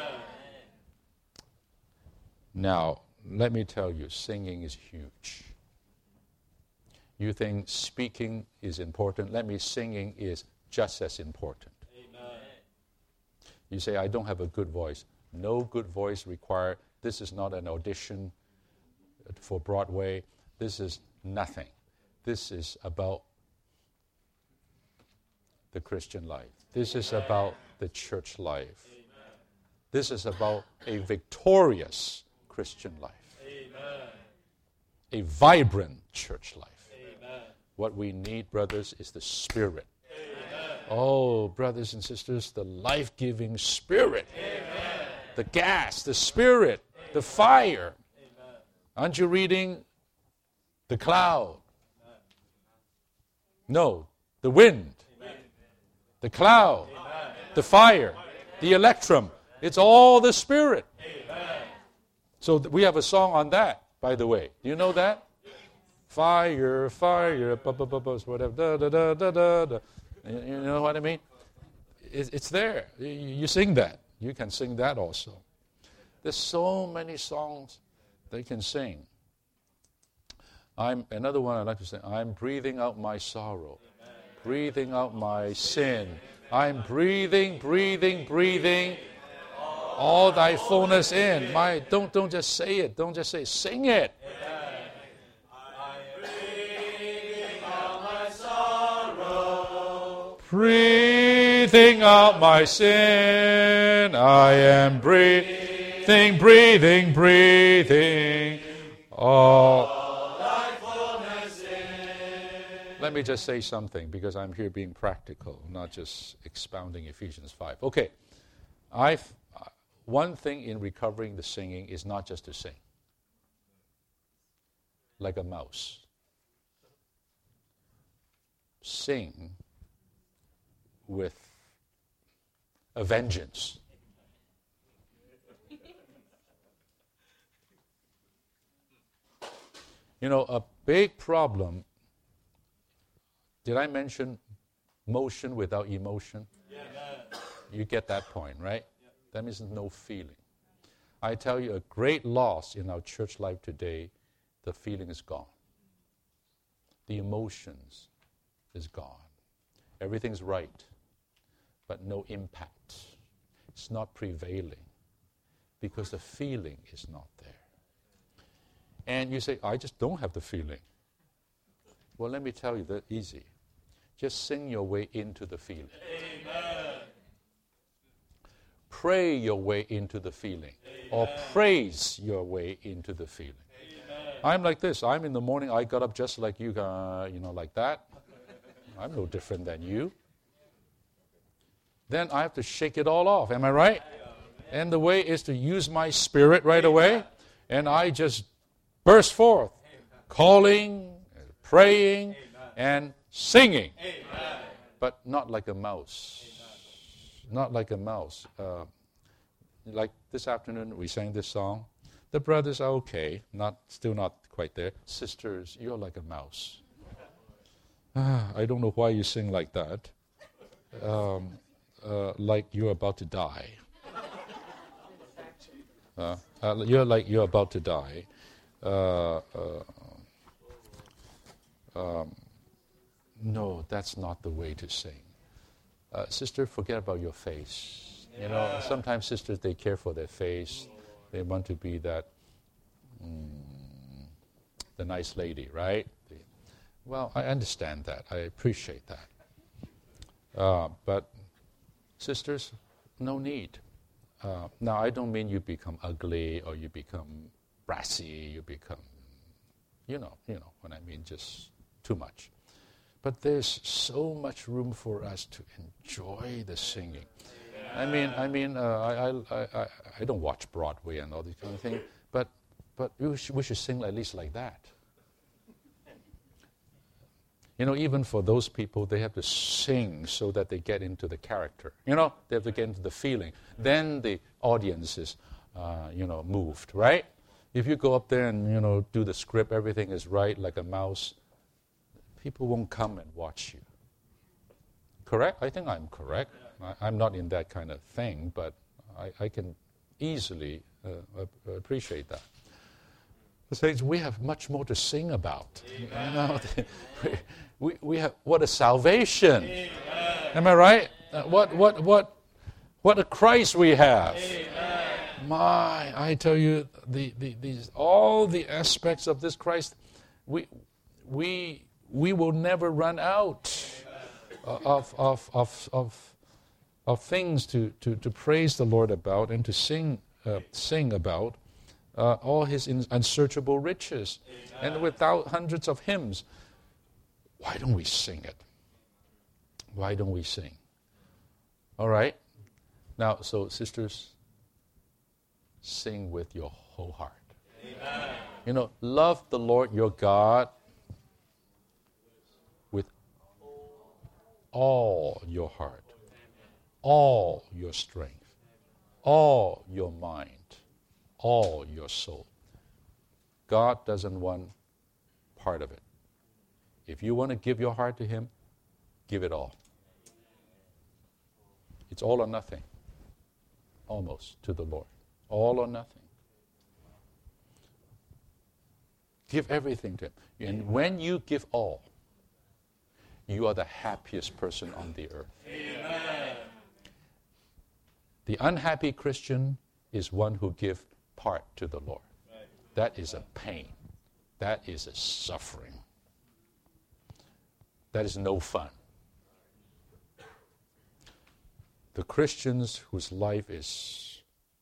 Now, let me tell you, singing is huge. You think speaking is important? Let me, singing is just as important. Amen. You say, I don't have a good voice. No good voice required. This is not an audition for Broadway. This is nothing. This is about the Christian life. This is about the church life. This is about a victorious Christian life. A vibrant church life. What we need, brothers, is the Spirit. Oh, brothers and sisters, the life-giving Spirit. The gas, the Spirit, the fire. Amen. Aren't you reading the cloud? Amen. No, the wind, Amen. The cloud, Amen. The fire, the electrum. It's all the Spirit. Amen. So th- we have a song on that, by the way. Do you know that? Fire, fire, bu- bu- bu- bu- whatever, da da da da da da. You know what I mean? It, it's there. You, you sing that. You can sing that also. There's so many songs they can sing. I'm another one I'd like to say. I'm breathing out my sorrow, Amen. Breathing out my sin. I'm breathing, breathing, breathing all thy fullness in. My don't don't just say it. Don't just say it. Sing it. I'm breathing out my sorrow. Breathing out my sin, I am breathing, breathing, breathing. All thy fullness in. Let me just say something, because I'm here being practical, not just expounding Ephesians five. Okay, I've, one thing in recovering the singing is not just to sing, like a mouse. Sing with a vengeance. You know, a big problem, did I mention motion without emotion? Yeah. You get that point, right? Yeah. That means no feeling. I tell you, a great loss in our church life today, the feeling is gone. The emotions is gone. Everything's right, but no impact. It's not prevailing because the feeling is not there. And you say, I just don't have the feeling. Well, let me tell you, that's easy. Just sing your way into the feeling. Amen. Pray your way into the feeling. Amen. Or praise your way into the feeling. Amen. I'm like this. I'm in the morning, I got up just like you, uh, you know, like that. I'm no different than you. Then I have to shake it all off. Am I right? And the way is to use my spirit right away. And I just burst forth, calling, praying, and singing. Amen. But not like a mouse. Amen. Not like a mouse. Uh, like this afternoon, we sang this song. The brothers are okay, not still not quite there. Sisters, you're like a mouse. Ah, I don't know why you sing like that. Um, uh, like you're about to die. Uh, uh, you're like you're about to die. Uh, uh, um, no, that's not the way to sing. Uh, sister, forget about your face. You know, sometimes sisters, they care for their face. They want to be that, mm, the nice lady, right? The, well, I understand that. I appreciate that. Uh, but sisters, no need. Uh, now, I don't mean you become ugly or you become brassy, you become, you know, you know what I mean, just too much. But there's so much room for us to enjoy the singing. I mean, I mean, uh, I, I, I, I don't watch Broadway and all these kind of things, but but we should, we should sing at least like that. You know, even for those people, they have to sing so that they get into the character. You know, they have to get into the feeling. Then the audience is, uh, you know, moved, right? If you go up there and, you know, do the script, everything is right like a mouse, people won't come and watch you. Correct? I think I'm correct. I, I'm not in that kind of thing, but I, I can easily uh, appreciate that. The saints, we have much more to sing about. You know, we, we have what a salvation. Amen. Am I right? Uh, what what what what a Christ we have. Amen. My, I tell you, the, the these all the aspects of this Christ, we we we will never run out uh, of, of of of of things to, to, to praise the Lord about and to sing uh, sing about. Uh, all his in, unsearchable riches. Amen. And without hundreds of hymns, why don't we sing it? Why don't we sing? All right? Now, so sisters, sing with your whole heart. Amen. You know, love the Lord your God with all your heart, all your strength, all your mind, all your soul. God doesn't want part of it. If you want to give your heart to Him, give it all. It's all or nothing, almost, to the Lord. All or nothing. Give everything to Him. And when you give all, you are the happiest person on the earth. Amen. The unhappy Christian is one who gives part to the Lord. That is a pain. That is a suffering. That is no fun. The Christians whose life is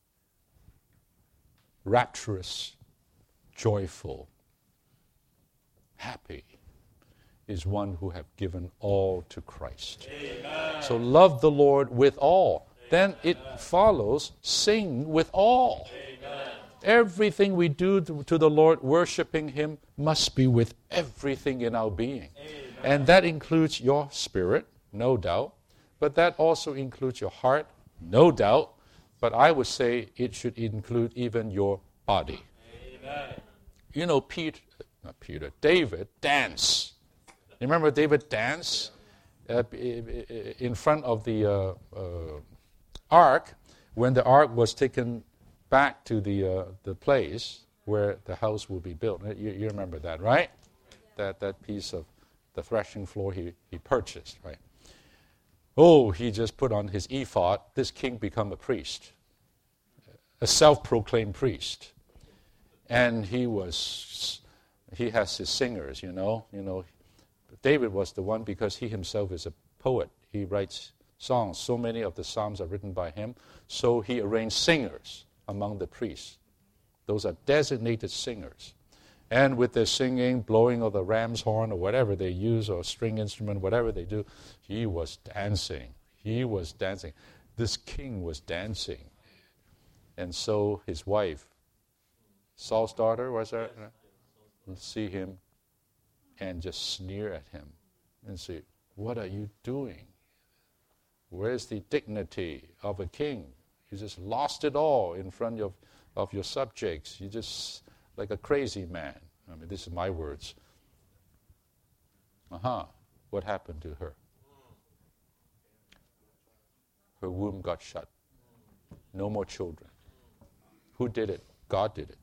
rapturous, joyful, happy, is one who have given all to Christ. Amen. So love the Lord with all. Then it follows, sing with all. Amen. Everything we do to, to the Lord, worshiping Him, must be with everything in our being. Amen. And that includes your spirit, no doubt. But that also includes your heart, no doubt. But I would say it should include even your body. Amen. You know, Peter, not Peter, David danced. You remember David danced uh, in front of the uh, uh, ark when the ark was taken back to the uh, the place where the house will be built. You, you remember that, right? That that piece of the threshing floor he, he purchased, right? Oh, he just put on his ephod. This king become a priest, a self-proclaimed priest, and he was he has his singers, you know, you know. David was the one because he himself is a poet. He writes songs. So many of the psalms are written by him. So he arranged singers among the priests. Those are designated singers. And with their singing, blowing of the ram's horn or whatever they use, or string instrument, whatever they do, he was dancing. He was dancing. This king was dancing. And so his wife, Saul's daughter, was that? See him and just sneer at him and say, what are you doing? Where's the dignity of a king? You just lost it all in front of, of your subjects. You just like a crazy man. I mean, this is my words. Uh-huh. What happened to her? Her womb got shut. No more children. Who did it? God did it.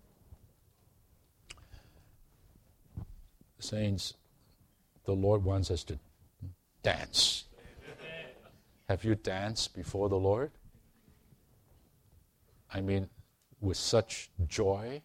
Saints, the Lord wants us to dance. Have you danced before the Lord? I mean, with such joy.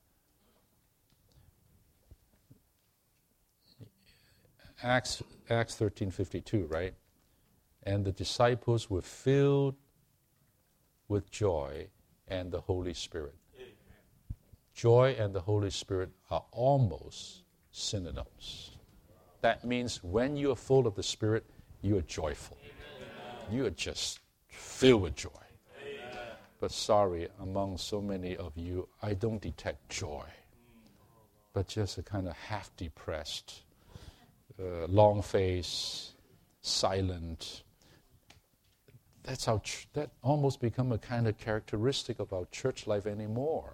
Acts, Acts thirteen fifty-two, right? And the disciples were filled with joy and the Holy Spirit. Joy and the Holy Spirit are almost synonyms. That means when you are full of the Spirit, you are joyful. You are just filled with joy. But sorry, among so many of you, I don't detect joy, but just a kind of half-depressed, uh, long face, silent. That's how ch- that almost become a kind of characteristic of our church life anymore.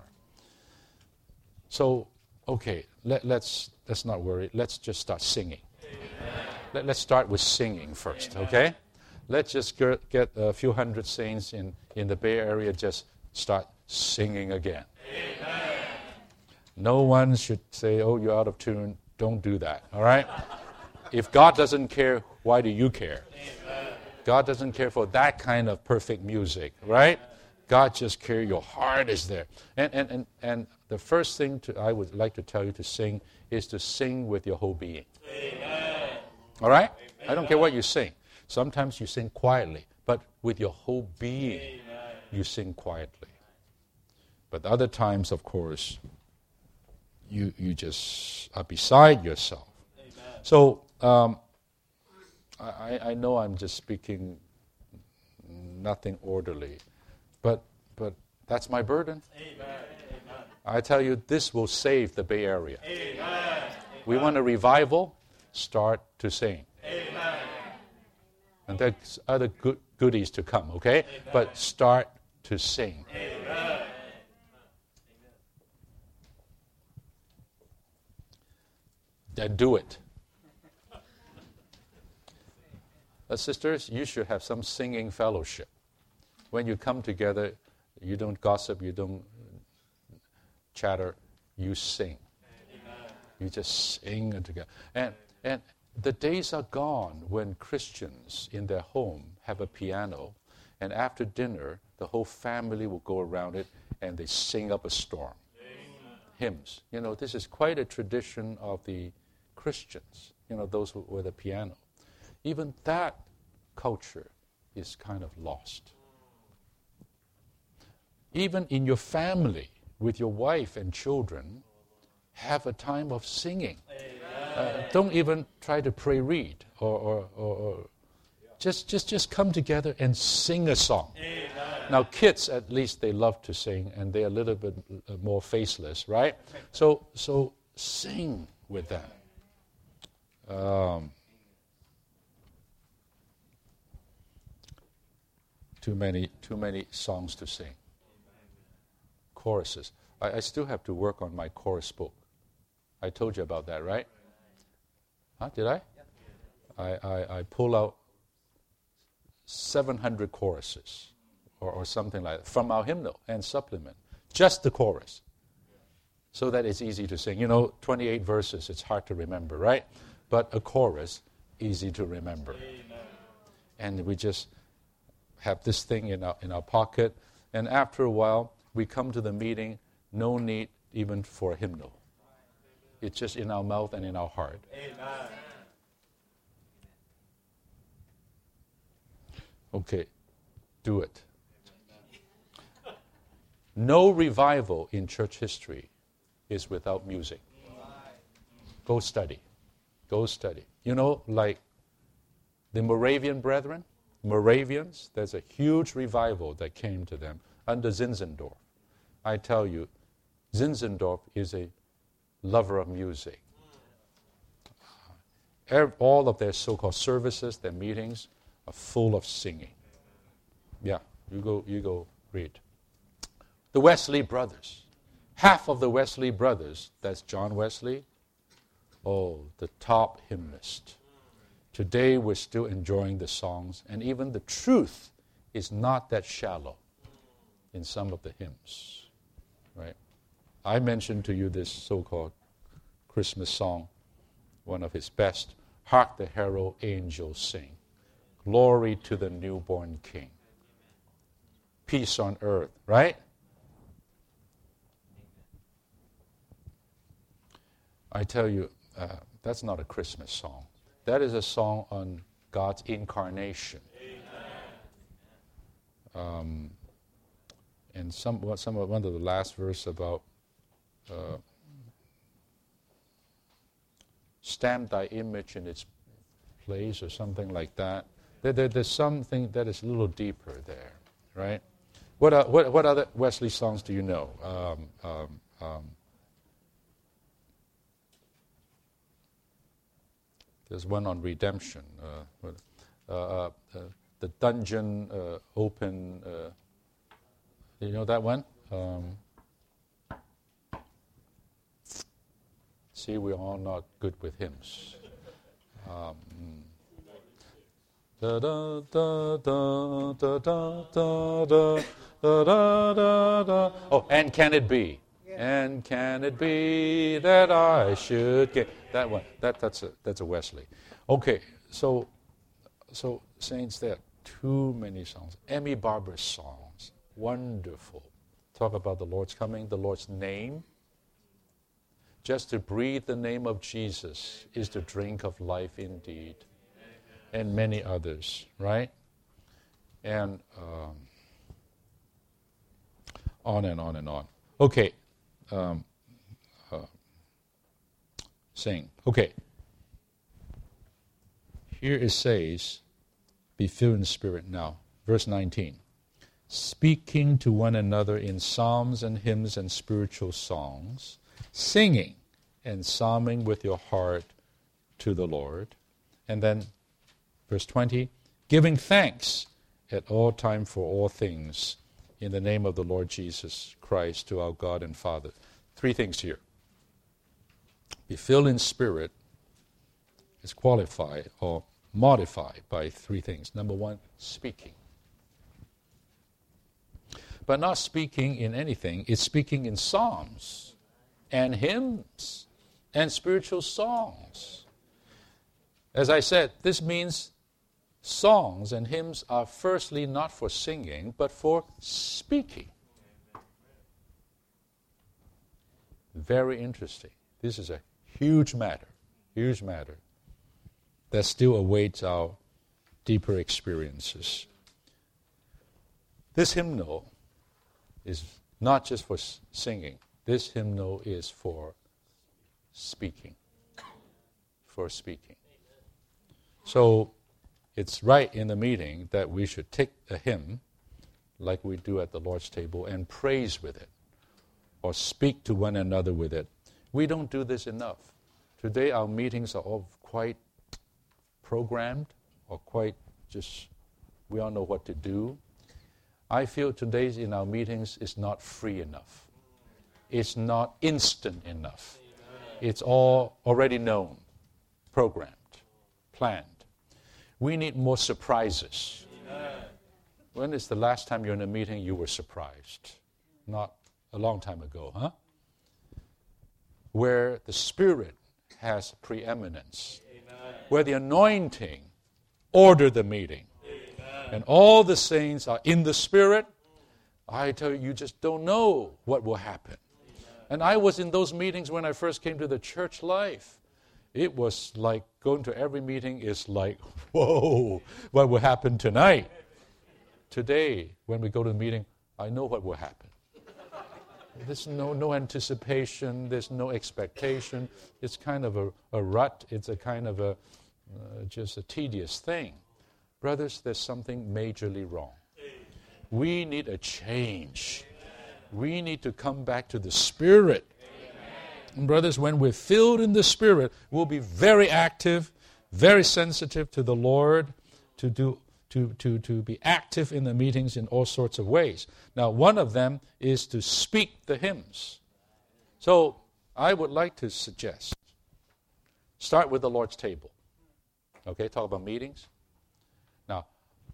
So, okay, let, let's let's not worry. Let's just start singing. Let, let's start with singing first, okay? Let's just get, get a few hundred saints in, in the Bay Area just start singing again. Amen. No one should say, oh, you're out of tune. Don't do that, all right? If God doesn't care, why do you care? Amen. God doesn't care for that kind of perfect music, right? God just cares your heart is there. And, and, and, and the first thing to, I would like to tell you to sing is to sing with your whole being. Amen. All right? Amen. I don't care what you sing. Sometimes you sing quietly, but with your whole being, Amen. You sing quietly. But other times, of course, you you just are beside yourself. Amen. So um, I, I know I'm just speaking nothing orderly, but but that's my burden. Amen. I tell you, this will save the Bay Area. Amen. We want a revival, start to sing. Amen. And there's other good goodies to come, okay? Amen. But start to sing. Amen. Then do it. Uh, sisters, you should have some singing fellowship. When you come together, you don't gossip, you don't chatter, you sing. Amen. You just sing together. And and the days are gone when Christians in their home have a piano, and after dinner, the whole family will go around it and they sing up a storm. Amen. Hymns. You know, this is quite a tradition of the Christians, you know, those who, with a piano. Even that culture is kind of lost. Even in your family, with your wife and children, have a time of singing. Uh, don't even try to pray read or, or, or, or just, just, just come together and sing a song. Amen. Now, kids, at least they love to sing, and they're a little bit more faceless, right? So, so sing with them. Um, too many, too many songs to sing. Choruses. I, I still have to work on my chorus book. I told you about that, right? Huh? Did I? I, I, I pull out seven hundred choruses or, or something like that from our hymnal and supplement. Just the chorus. So that it's easy to sing. You know, twenty-eight verses, it's hard to remember, right? But a chorus, easy to remember. Amen. And we just have this thing in our, in our pocket. And after a while, we come to the meeting, no need even for a hymnal. It's just in our mouth and in our heart. Amen. Okay, do it. No revival in church history is without music. Go study. Go study. You know, like the Moravian brethren, Moravians, there's a huge revival that came to them under Zinzendorf. I tell you, Zinzendorf is a lover of music. All of their so-called services, their meetings, are full of singing. Yeah, you go, you go read. The Wesley brothers. Half of the Wesley brothers, that's John Wesley, oh, the top hymnist. Today we're still enjoying the songs, and even the truth is not that shallow in some of the hymns, right? I mentioned to you this so-called Christmas song, one of his best, Hark the Herald Angels Sing, Glory to the Newborn King, Peace on Earth, right? I tell you, uh, that's not a Christmas song. That is a song on God's incarnation. Um, and some, some of one of the last verse about uh, stamp thy image in its place or something like that. There, there, there's something that is a little deeper there, right? What uh, what, what other Wesley songs do you know? Um, um, um, There's one on redemption. Uh, uh, uh, uh, the dungeon uh, open. Uh, you know that one? Um, see, we're all not good with hymns. Um, da da da da da da da da da da da. Oh, and can it be? And can it be that I should get that one? That that's a that's a Wesley. Okay, so so saints, there are too many songs. Emmy Barber's songs, wonderful. Talk about the Lord's coming, the Lord's name. Just to breathe the name of Jesus is the drink of life indeed, and many others, right? And um, on and on and on. Okay. Um, uh, sing. Okay. Here it says, be filled in the Spirit now. Verse nineteen. Speaking to one another in psalms and hymns and spiritual songs, singing and psalming with your heart to the Lord. And then verse twenty, giving thanks at all time for all things in the name of the Lord Jesus Christ to our God and Father. Three things here. Be filled in spirit is qualified or modified by three things. Number one, speaking. But not speaking in anything. It's speaking in psalms and hymns and spiritual songs. As I said, this means songs and hymns are firstly not for singing, but for speaking. Very interesting. This is a huge matter, huge matter that still awaits our deeper experiences. This hymnal is not just for singing. This hymnal is for speaking. For speaking. So it's right in the meeting that we should take a hymn, like we do at the Lord's table, and praise with it, or speak to one another with it. We don't do this enough. Today our meetings are all quite programmed, or quite just, we all know what to do. I feel today's in our meetings is not free enough. It's not instant enough. It's all already known, programmed, planned. We need more surprises. When is the last time you're in a meeting you were surprised? Not a long time ago, huh? Where the Spirit has preeminence. Amen. Where the anointing ordered the meeting. Amen. And all the saints are in the Spirit. I tell you, you just don't know what will happen. Amen. And I was in those meetings when I first came to the church life. It was like going to every meeting is like, whoa, what will happen tonight? Today, when we go to the meeting, I know what will happen. There's no, no anticipation. There's no expectation. It's kind of a, a rut. It's a kind of a uh, just a tedious thing. Brothers, there's something majorly wrong. We need a change. We need to come back to the Spirit. And brothers, when we're filled in the Spirit, we'll be very active, very sensitive to the Lord, to do To, to, to be active in the meetings in all sorts of ways. Now, one of them is to speak the hymns. So, I would like to suggest, start with the Lord's table. Okay, talk about meetings. Now,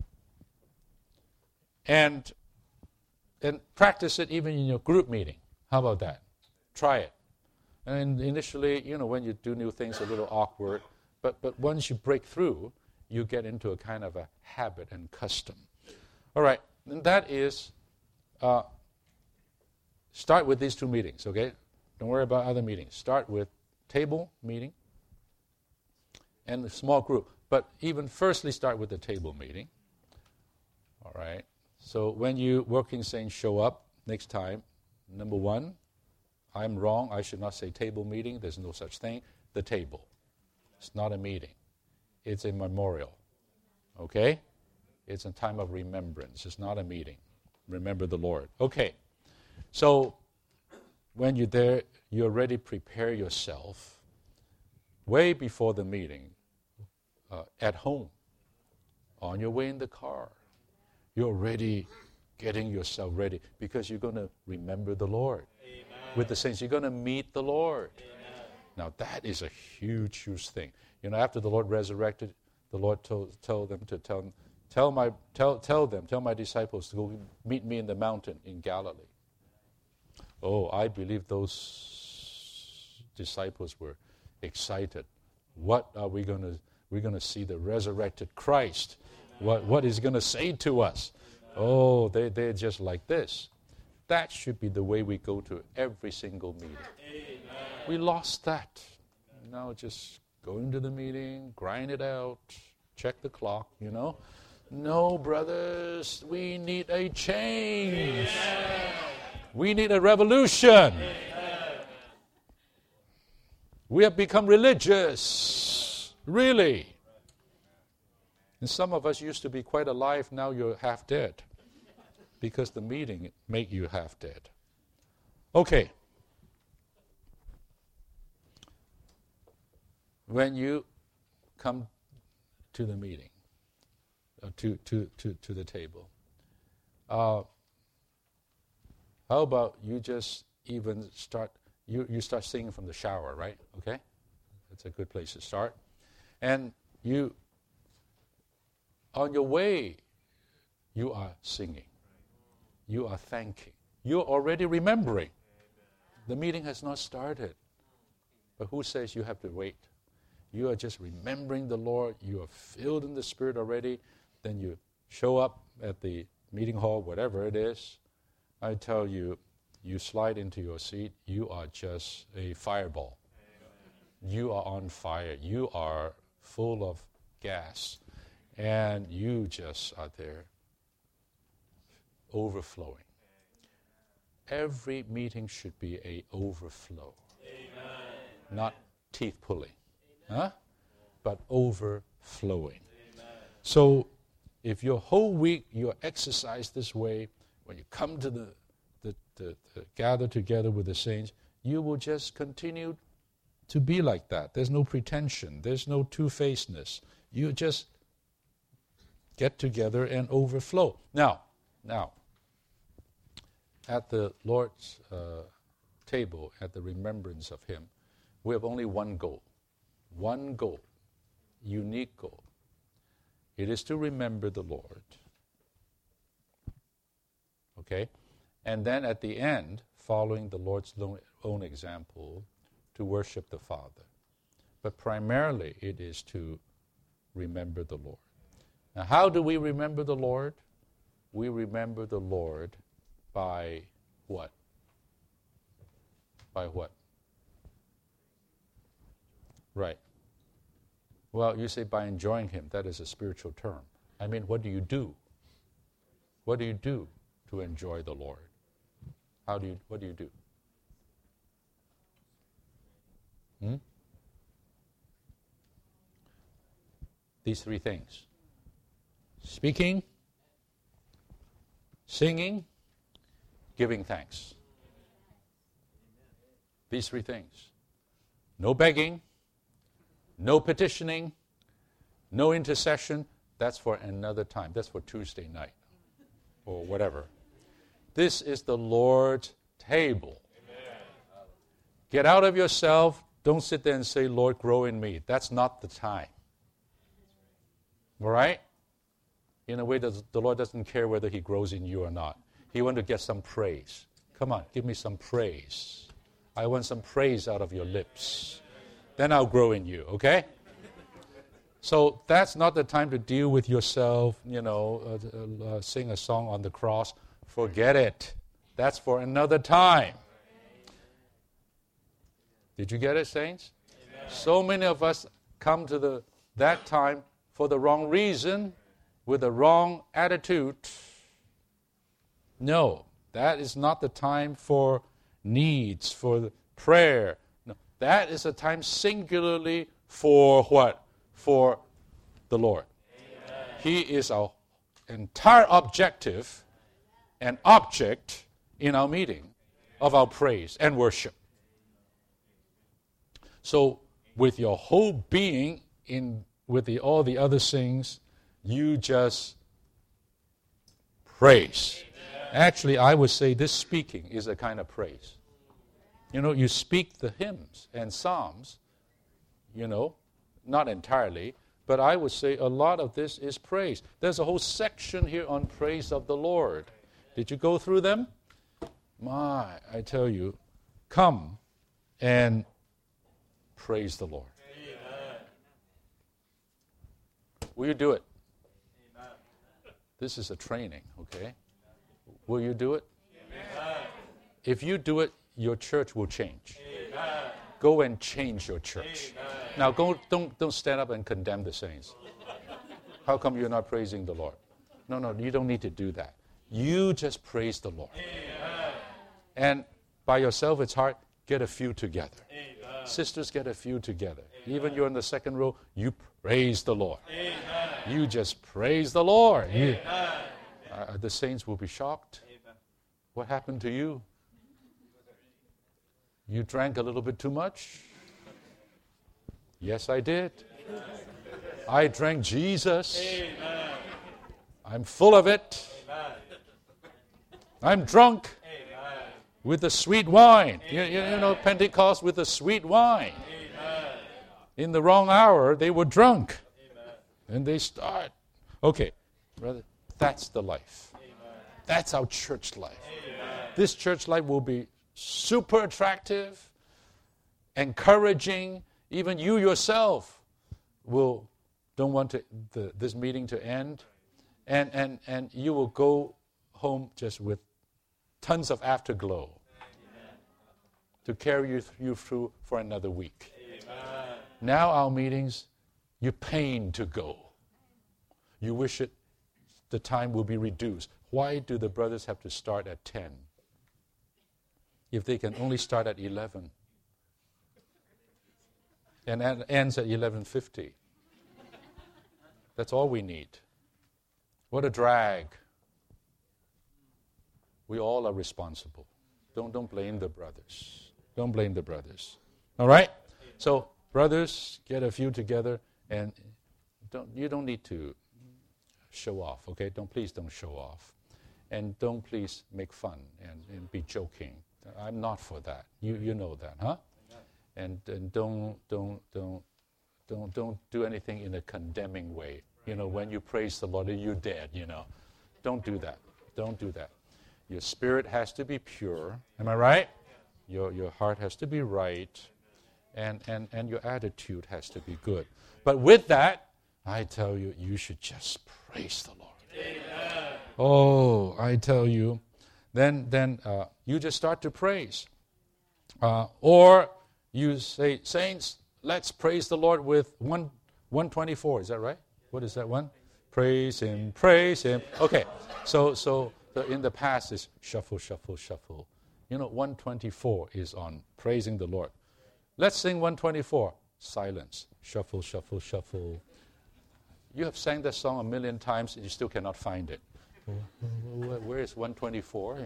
and, and practice it even in your group meeting. How about that? Try it. And initially, you know, when you do new things, a little awkward. But, but once you break through, you get into a kind of a habit and custom. All right, and that is, uh, start with these two meetings, okay? Don't worry about other meetings. Start with table meeting and the small group. But even firstly, start with the table meeting. All right, so when you working saints show up next time, number one, I'm wrong. I should not say table meeting. There's no such thing. The table. It's not a meeting. It's a memorial, okay? It's a time of remembrance. It's not a meeting. Remember the Lord. Okay, so when you're there, you already prepare yourself way before the meeting, uh, at home, on your way in the car. You're already getting yourself ready because you're going to remember the Lord. Amen. With the saints, you're going to meet the Lord. Amen. Now, that is a huge, huge thing. You know, after the Lord resurrected, the Lord told, told them to tell, tell my, tell, tell them, tell my disciples to go meet me in the mountain in Galilee. Oh, I believe those disciples were excited. What are we going to? We're going to see the resurrected Christ. What what is he going to say to us? Oh, they they're just like this. That should be the way we go to every single meeting. We lost that. Now just go into the meeting, grind it out, check the clock, you know. No, brothers, we need a change. Amen. We need a revolution. Amen. We have become religious, really. And some of us used to be quite alive, now you're half dead. Because the meeting make you half dead. Okay. When you come to the meeting, uh, to, to, to, to the table, uh, how about you just even start, you, you start singing from the shower, right? Okay? That's a good place to start. And you, on your way, you are singing. You are thanking. You're already remembering. The meeting has not started. But who says you have to wait? You are just remembering the Lord. You are filled in the Spirit already. Then you show up at the meeting hall, whatever it is. I tell you, you slide into your seat. You are just a fireball. Amen. You are on fire. You are full of gas. And you just are there overflowing. Every meeting should be a overflow. Amen. Not teeth pulling. Huh? But overflowing. Amen. So if your whole week you exercise this way, when you come to the, the, the, the gather together with the saints, you will just continue to be like that. There's no pretension. There's no two-facedness. You just get together and overflow. Now, now, at the Lord's uh, table, at the remembrance of Him, we have only one goal. One goal, unique goal. It is to remember the Lord okay? And then at the end, following the Lord's own example, to worship the Father. But primarily it is to remember the Lord. Now, how do we remember the Lord? We remember the Lord by what? By what? Right. Well, you say by enjoying Him. That is a spiritual term. I mean, what do you do? What do you do to enjoy the Lord? How do you, what do you do? Hmm? These three things. Speaking, singing, giving thanks. These three things. No begging, no petitioning, no intercession. That's for another time. That's for Tuesday night or whatever. This is the Lord's table. Amen. Get out of yourself. Don't sit there and say, Lord, grow in me. That's not the time. All right? In a way, that the Lord doesn't care whether He grows in you or not. He wants to get some praise. Come on, give me some praise. I want some praise out of your lips. Then I'll grow in you, okay? So that's not the time to deal with yourself, you know, uh, uh, sing a song on the cross. Forget it. That's for another time. Did you get it, saints? Amen. So many of us come to the that time for the wrong reason, with the wrong attitude. No, that is not the time for needs, for prayer. No, that is a time singularly for what? For the Lord. Amen. He is our entire objective and object in our meeting of our praise and worship. So with your whole being, in with the, all the other things, you just praise. Amen. Actually, I would say this speaking is a kind of praise. You know, you speak the hymns and psalms, you know, not entirely, but I would say a lot of this is praise. There's a whole section here on praise of the Lord. Did you go through them? My, I tell you, come and praise the Lord. Amen. Will you do it? Amen. This is a training, okay? Will you do it? Amen. If you do it, your church will change. Amen. Go and change your church. Amen. Now, go, don't, don't stand up and condemn the saints. How come you're not praising the Lord? No, no, you don't need to do that. You just praise the Lord. Amen. And by yourself, it's hard. Get a few together. Amen. Sisters, get a few together. Amen. Even you're in the second row, you praise the Lord. Amen. You just praise the Lord. You, uh, the saints will be shocked. Amen. What happened to you? You drank a little bit too much? Yes, I did. Amen. I drank Jesus. Amen. I'm full of it. Amen. I'm drunk. Amen. With the sweet wine. You, you, you know, Pentecost with the sweet wine. Amen. In the wrong hour, they were drunk. Amen. And they start. Okay, brother, that's the life. Amen. That's our church life. Amen. This church life will be super attractive, encouraging. Even you yourself will don't want to, the, this meeting to end, and, and, and you will go home just with tons of afterglow. Amen. To carry you, you through for another week. Amen. Now our meetings, you're pained to go. You wish it, the time will be reduced. Why do the brothers have to start at ten? If they can only start at eleven. And it ends at eleven fifty. That's all we need. What a drag. We all are responsible. Don't, don't blame the brothers. Don't blame the brothers. All right? So, brothers, get a few together, and don't, you don't need to show off, okay? Don't please don't show off. And don't please make fun and, and be joking. I'm not for that. You you know that, huh? And and don't don't don't don't don't do anything in a condemning way. You know, when you praise the Lord, you're dead. You know, don't do that. Don't do that. Your spirit has to be pure. Am I right? Your your heart has to be right. And, and, and your attitude has to be good. But with that, I tell you, you should just praise the Lord. Amen. Oh, I tell you, then then uh, you just start to praise. Uh, or you say, saints, let's praise the Lord with one, one twenty-four. Is that right? What is that one? Praise Him, praise Him. Okay, so so the, in the past is shuffle, shuffle, shuffle. You know, one twenty-four is on praising the Lord. Let's sing one twenty-four. Silence. Shuffle, shuffle, shuffle. You have sang that song a million times and you still cannot find it. Where is one twenty-four?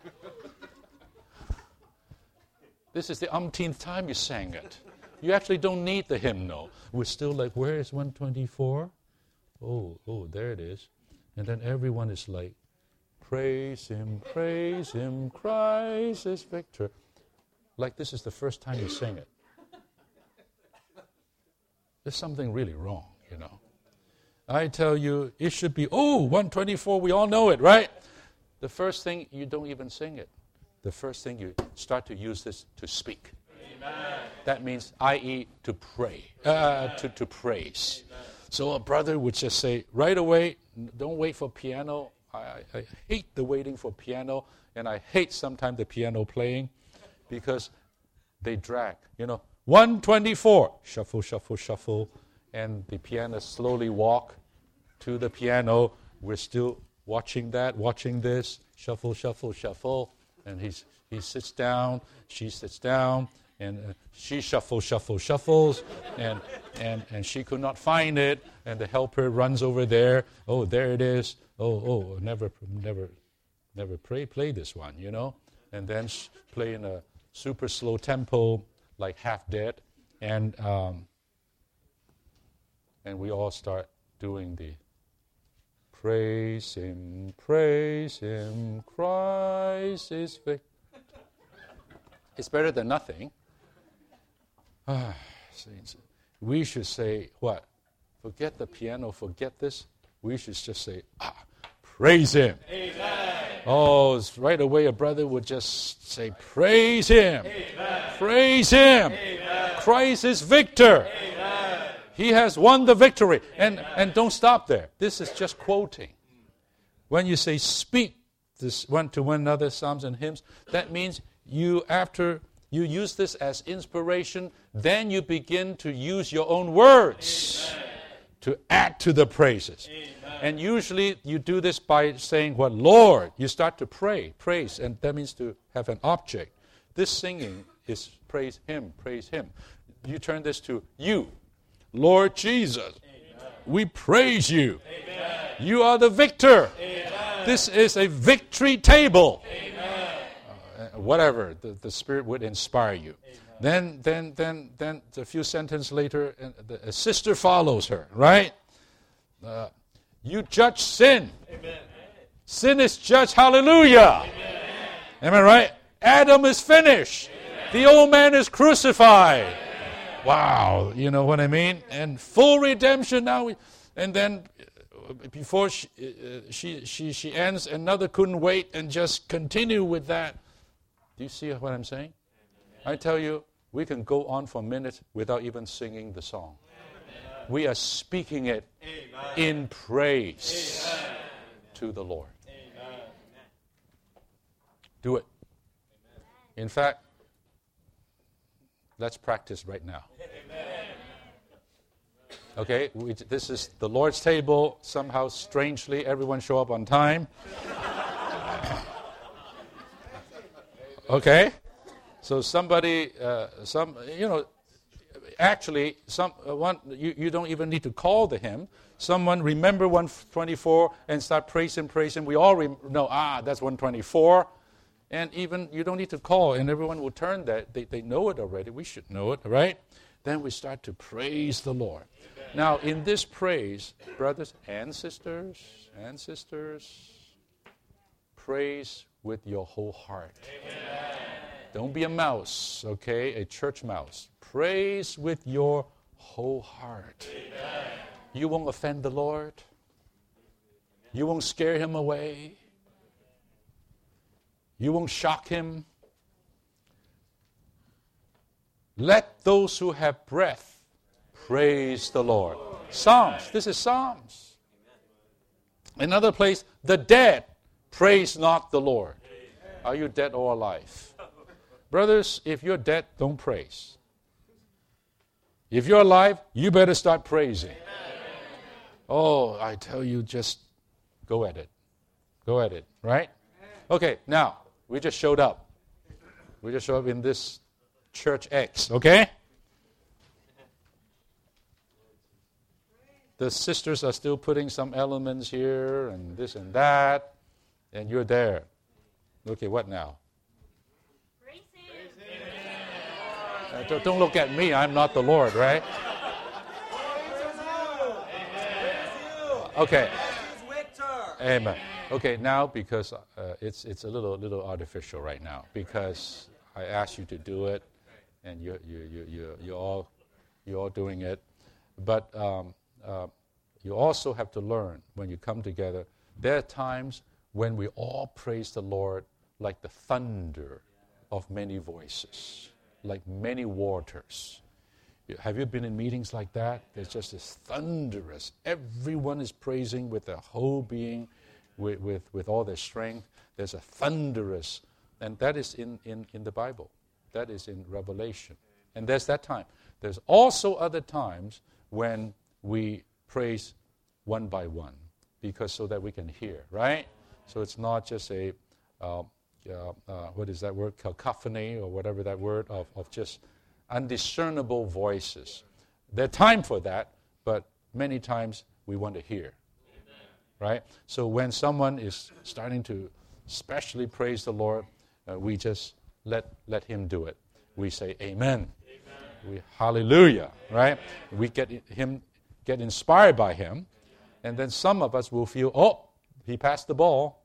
This is the umpteenth time you sang it. You actually don't need the hymnal. We're still like, where is one twenty-four? Oh, oh, there it is. And then everyone is like, praise Him, praise Him, Christ is victor. Like this is the first time you sing it. There's something really wrong, you know. I tell you, it should be, oh, one twenty-four, we all know it, right? The first thing, you don't even sing it. The first thing, you start to use this to speak. Amen. That means, that is, to pray, uh, to, to praise. Amen. So a brother would just say, right away, don't wait for piano. I, I, I hate the waiting for piano, and I hate sometimes the piano playing because they drag, you know. one twenty-four, shuffle, shuffle, shuffle, and the pianist slowly walk to the piano. We're still watching that, watching this, shuffle, shuffle, shuffle, and he's, he sits down, she sits down, and uh, she shuffles, shuffles, shuffles, and, and, and she could not find it, and the helper runs over there. Oh, there it is. Oh, oh, never, never, never play, play this one, you know, and then play in a super slow tempo, like half dead, and um, and we all start doing the praise Him, praise Him, Christ is victor. It's better than nothing. Ah, saints, we should say what? Forget the piano, forget this. We should just say, ah, praise Him. Amen. Oh, right away a brother would just say, praise Him. Amen. Praise Him. Amen. Christ is victor. Amen. He has won the victory. And, and don't stop there. This is just quoting. When you say speak this one to one another, psalms and hymns, that means you, after you use this as inspiration, then you begin to use your own words. Amen. To add to the praises. Amen. And usually you do this by saying what? Lord. You start to pray, praise, and that means to have an object. This singing is praise Him, praise Him. You turn this to you. Lord Jesus, amen. We praise you. Amen. You are the victor. Amen. This is a victory table. Amen. Uh, whatever the, the Spirit would inspire you. Amen. Then, then, then, then, a few sentences later, the, a sister follows her, right? Uh, you judge sin. Amen. Sin is judged. Hallelujah. Amen. Am I right? Adam is finished. Amen. The old man is crucified. Amen. Wow, you know what I mean? And full redemption now. We, and then uh, before she, uh, she she she ends, another couldn't wait and just continue with that. Do you see what I'm saying? Amen. I tell you, we can go on for minutes without even singing the song. Amen. We are speaking it Amen. In praise Amen. To the Lord. Amen. Do it. Amen. In fact, let's practice right now. Amen. Okay, we, this is the Lord's table. Somehow, strangely, everyone show up on time. Okay? So somebody, uh, some you know, actually, some uh, one you, you don't even need to call the hymn. Someone remember one twenty-four and start praising, praising. We all rem- know, ah, that's one twenty-four. And even you don't need to call, and everyone will turn that. They, they know it already. We should know it, right? Then we start to praise the Lord. Amen. Now, in this praise, brothers and sisters, and sisters, praise with your whole heart. Amen. Don't be a mouse, okay? A church mouse. Praise with your whole heart. Amen. You won't offend the Lord. You won't scare Him away. You won't shock him. Let those who have breath praise the Lord. Psalms. This is Psalms. Another place, the dead praise not the Lord. Are you dead or alive? Brothers, if you're dead, don't praise. If you're alive, you better start praising. Oh, I tell you, just go at it. Go at it, right? Okay, now, we just showed up. We just showed up in this Church X, okay? The sisters are still putting some elements here and this and that, and you're there. Okay, what now? Praise Him. Uh, don't, don't look at me. I'm not the Lord, right? Okay. Amen. Okay, now because uh, it's it's a little little artificial right now because I asked you to do it, and you you you you you're all you're all doing it, but um, uh, you also have to learn when you come together. There are times when we all praise the Lord like the thunder of many voices, like many waters. Have you been in meetings like that? There's just this thunderous. Everyone is praising with their whole being, with, with, with all their strength. There's a thunderous, and that is in, in, in the Bible. That is in Revelation. And there's that time. There's also other times when we praise one by one, because so that we can hear, right? So it's not just a, uh, uh, uh, what is that word, cacophony or whatever that word, of, of just undiscernible voices. There's time for that, but many times we want to hear. Amen. Right? So when someone is starting to especially praise the Lord, uh, we just let let him do it. We say amen. Amen. We hallelujah, right? We get him get inspired by him, and then some of us will feel, oh, he passed the ball.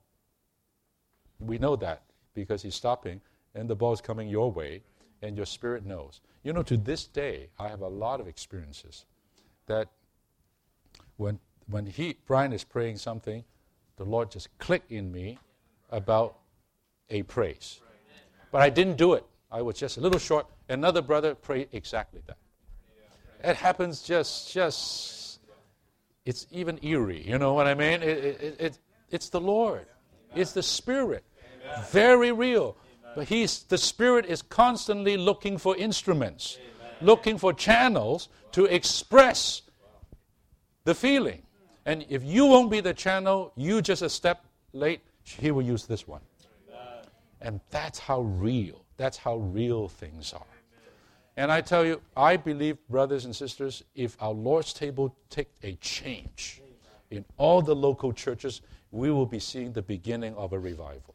We know that because he's stopping, and the ball's coming your way, and your spirit knows. You know, to this day, I have a lot of experiences that when when he Brian is praying something, the Lord just clicked in me about a praise. But I didn't do it. I was just a little short. Another brother prayed exactly that. It happens just, just, it's even eerie. You know what I mean? It, it, it, it's the Lord. It's the Spirit. Very real. But he's the Spirit is constantly looking for instruments, Amen. Looking for channels to express the feeling. And if you won't be the channel, you just a step late, he will use this one. Amen. And that's how real, that's how real things are. Amen. And I tell you, I believe, brothers and sisters, if our Lord's table take a change in all the local churches, we will be seeing the beginning of a revival.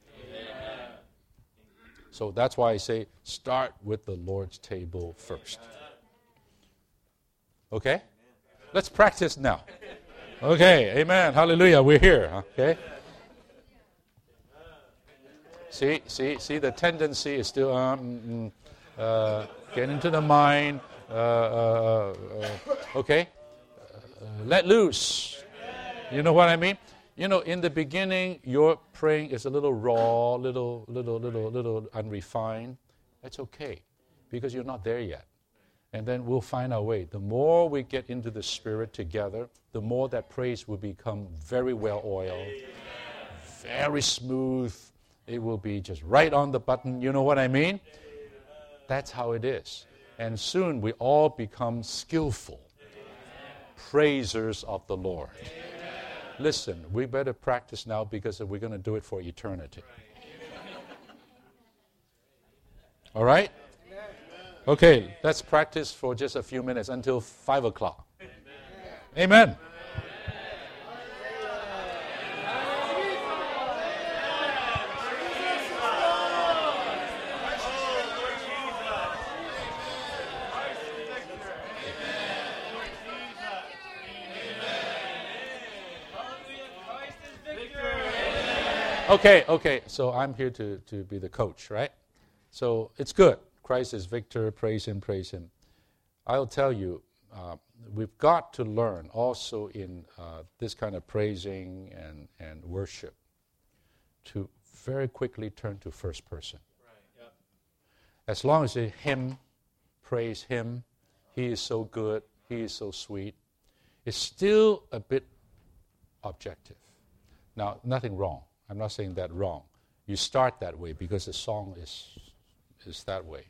So that's why I say start with the Lord's table first. Okay? Let's practice now. Okay, amen, hallelujah, we're here. Okay? See, see, see, the tendency is still um, uh, get into the mind. Uh, uh, uh, okay? Uh, let loose. You know what I mean? You know, in the beginning, your praying is a little raw, little, little, little, little unrefined. That's okay, because you're not there yet. And then we'll find our way. The more we get into the Spirit together, the more that praise will become very well oiled, very smooth. It will be just right on the button. You know what I mean? That's how it is. And soon we all become skillful praisers of the Lord. Listen, we better practice now because we're going to do it for eternity. All right? Okay, let's practice for just a few minutes until five o'clock. Amen. Okay, okay, so I'm here to, to be the coach, right? So it's good. Christ is victor, praise him, praise him. I'll tell you, uh, we've got to learn also in uh, this kind of praising and, and worship to very quickly turn to first person. Right. Yep. As long as it's him, praise him, he is so good, he is so sweet, it's still a bit objective. Now, nothing wrong. I'm not saying that wrong. You start that way because the song is is that way.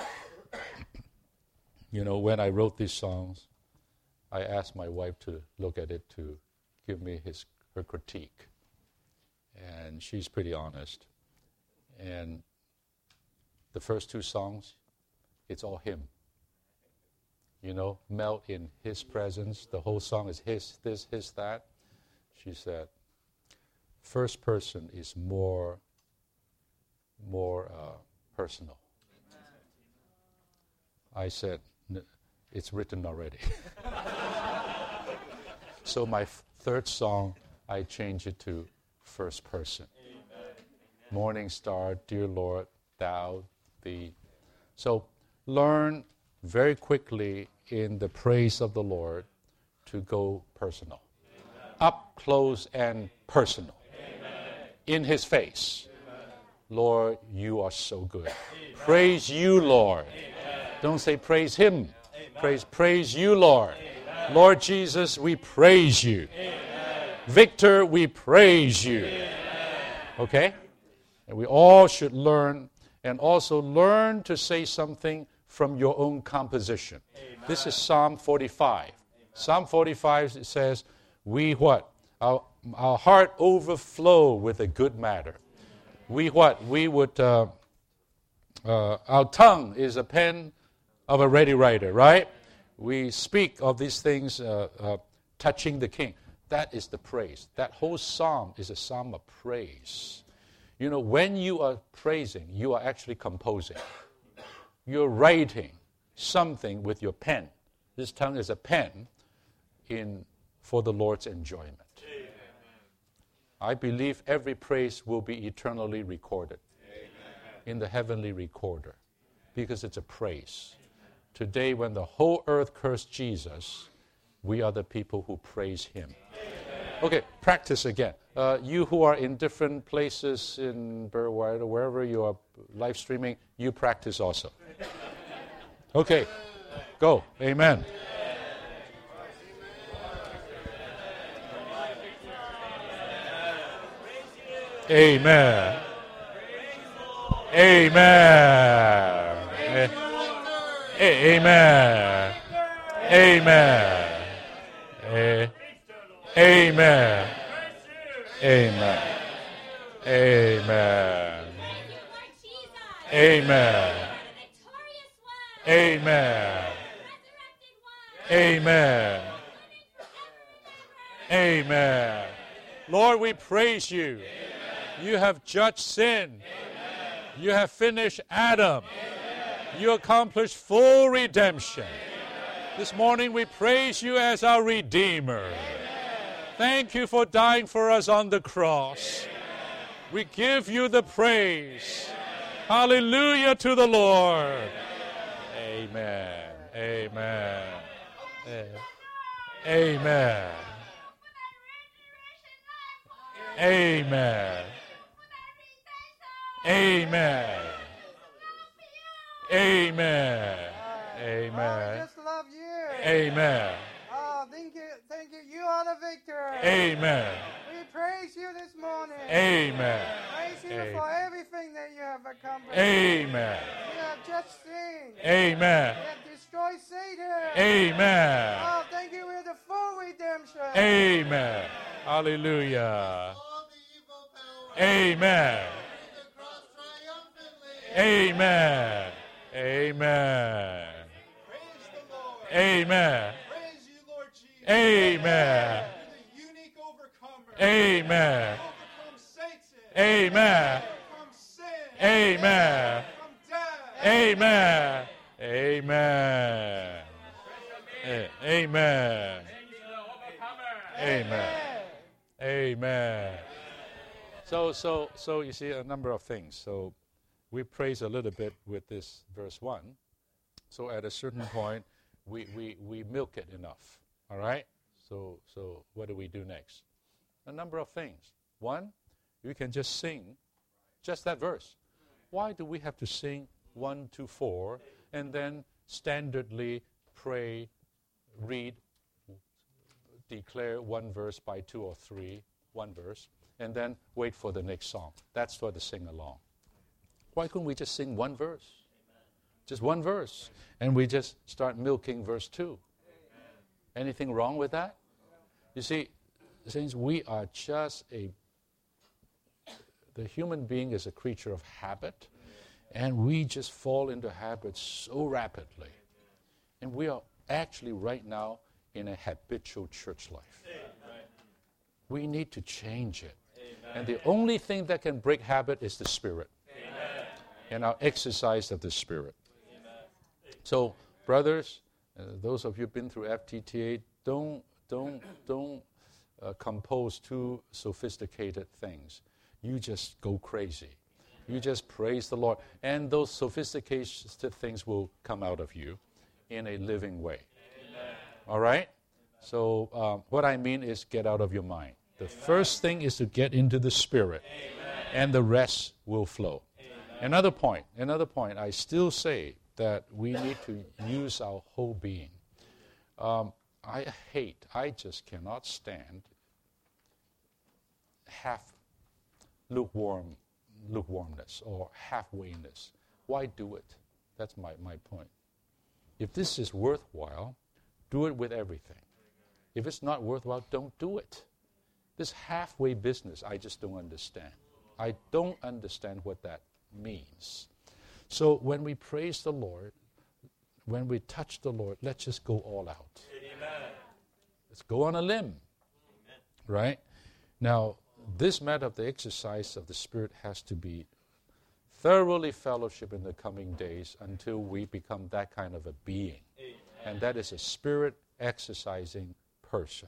You know, when I wrote these songs, I asked my wife to look at it to give me his her critique. And she's pretty honest. And the first two songs, it's all him. You know, melt in his presence. The whole song is his, this, his, that. She said, first person is more, more uh, personal. I said, it's written already. So my f- third song, I changed it to first person. Amen. Morning star, dear Lord, thou, thee. So learn very quickly in the praise of the Lord to go personal. Amen. Up close and personal. Amen. In his face. Amen. Lord, you are so good. Amen. Praise you, Lord. Amen. Don't say praise him. Amen. Praise, praise you, Lord. Amen. Lord Jesus, we praise you. Amen. Victor, we praise you. Amen. Okay? And we all should learn, and also learn to say something from your own composition. Amen. This is Psalm forty-five. Amen. Psalm forty-five, it says, we what? Our, our heart overflow with a good matter. We what? We would, uh, uh, our tongue is a pen of a ready writer, right? We speak of these things uh, uh, touching the king. That is the praise. That whole psalm is a psalm of praise. You know, when you are praising, you are actually composing. You're writing something with your pen. This tongue is a pen in for the Lord's enjoyment. Amen. I believe every praise will be eternally recorded. Amen. In the heavenly recorder, because it's a praise. Today, when the whole earth cursed Jesus, we are the people who praise him. Okay, practice again. Uh, you who are in different places in Burwide or wherever you are live streaming, you practice also. Okay, go. Amen. Amen. Amen. Amen. Amen. Amen. Amen. Amen. Amen. Amen. Amen. Amen. Amen. Lord, we praise you. You have judged sin. You have finished Adam. You accomplished full redemption. This morning we praise you as our Redeemer. Thank you for dying for us on the cross. We give you the praise. Hallelujah to the Lord. Amen. Amen. Amen. Amen. Amen. Amen. Amen. I just love you. Amen. Oh, thank you. Thank you. You are the victor. Amen. We praise you this morning. Amen. Praise you Amen. for everything that you have accomplished. Amen. You have just seen. Amen. You have destroyed Satan. Amen. Oh, thank you for the full redemption. Amen. Hallelujah. Amen. Amen. Amen. Amen. Praise you, Lord Jesus. Amen. You're the unique overcomer. Amen. Overcome Satan. Amen. Overcome sin. Amen. Overcome death. Amen. Amen. Amen. Amen. Amen. So, so, so you see a number of things. So, we praise a little bit with this verse one. So, at a certain point, we, we, we milk it enough. All right? So, so what do we do next? A number of things. One, you can just sing Just that verse. Why do we have to sing one to four and then standardly pray, read, declare one verse by two or three, one verse, and then wait for the next song? That's for the sing-along. Why couldn't we just sing one verse? Just one verse. And we just start milking verse two. Anything wrong with that? You see, saints, we are just a, the human being is a creature of habit, and we just fall into habits so rapidly. And we are actually right now in a habitual church life. We need to change it. And the only thing that can break habit is the Spirit. And our exercise of the Spirit. So, brothers, uh, those of you who've been through F T T A, don't don't don't uh, compose too sophisticated things. You just go crazy. You just praise the Lord, and those sophisticated things will come out of you in a living way. Amen. All right. So, um, what I mean is, get out of your mind. The Amen. First thing is to get into the Spirit, Amen. And the rest will flow. Amen. Another point. Another point. I still say that we need to use our whole being. Um, I hate, I just cannot stand half lukewarm, lukewarmness or halfwayness. Why do it? That's my, my point. If this is worthwhile, do it with everything. If it's not worthwhile, don't do it. This halfway business, I just don't understand. I don't understand what that means. So when we praise the Lord, when we touch the Lord, let's just go all out. Amen. Let's go on a limb. Amen. Right? Now, this matter of the exercise of the Spirit has to be thoroughly fellowship in the coming days until we become that kind of a being. Amen. And that is a Spirit exercising person.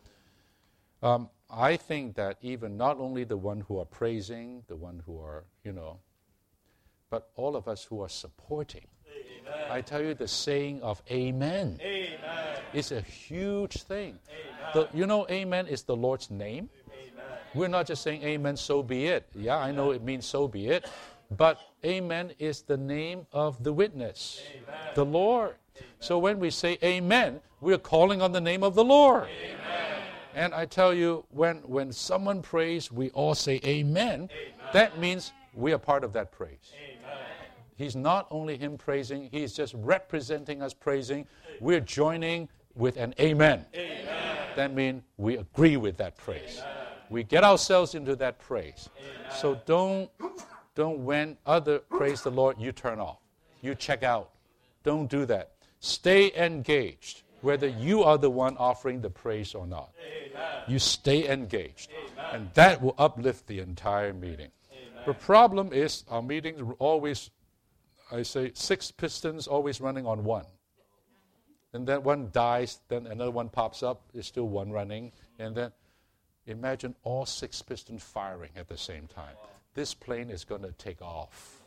Um, I think that even not only the one who are praising, the one who are, you know, but all of us who are supporting. Amen. I tell you, the saying of amen, amen. Is a huge thing. The, you know, amen is the Lord's name. Amen. We're not just saying amen, so be it. Yeah, I know it means so be it. But amen is the name of the witness, amen. The Lord. Amen. So when we say amen, we're calling on the name of the Lord. Amen. And I tell you, when, when someone prays, we all say amen. Amen. That means we are part of that praise. Amen. He's not only him praising, he's just representing us praising. We're joining with an amen. Amen. That means we agree with that praise. Amen. We get ourselves into that praise. Amen. So don't, don't when other praise the Lord, you turn off. You check out. Don't do that. Stay engaged, whether you are the one offering the praise or not. Amen. You stay engaged. Amen. And that will uplift the entire meeting. Amen. The problem is our meetings always, I say, six pistons always running on one. And then one dies, then another one pops up, there's still one running. And then imagine all six pistons firing at the same time. This plane is going to take off.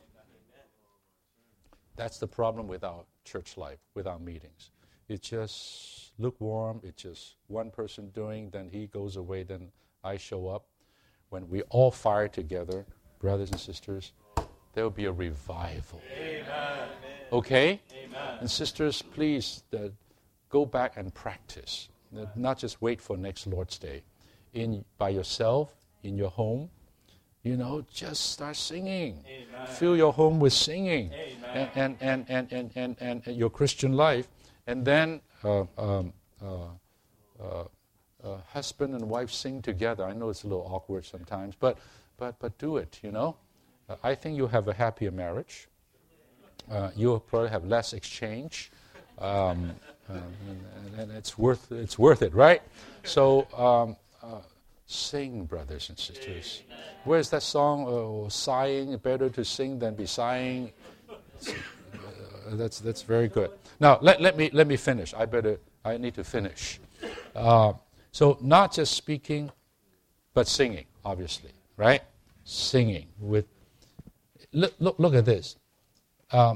That's the problem with our church life, with our meetings. It's just lukewarm. It's just one person doing, then he goes away, then I show up. When we all fire together, brothers and sisters, there will be a revival. Amen. Okay? Amen. And sisters, please uh, go back and practice. Uh, not just wait for next Lord's Day. In by yourself, in your home, you know, just start singing. Amen. Fill your home with singing. Amen. And, and, and, and, and, and, and your Christian life. And then uh, um, uh, uh, uh, husband and wife sing together. I know it's a little awkward sometimes, but but but do it, you know. Uh, I think you'll have a happier marriage. Uh, you'll probably have less exchange. Um, uh, and, and it's worth it's worth it, right? So um, uh, sing, brothers and sisters. Where's that song? Oh, sighing, better to sing than be sighing. Uh, that's that's very good. Now let let me let me finish. I better I need to finish. Uh, so not just speaking, but singing, obviously, right? Singing with. Look look look at this. Um,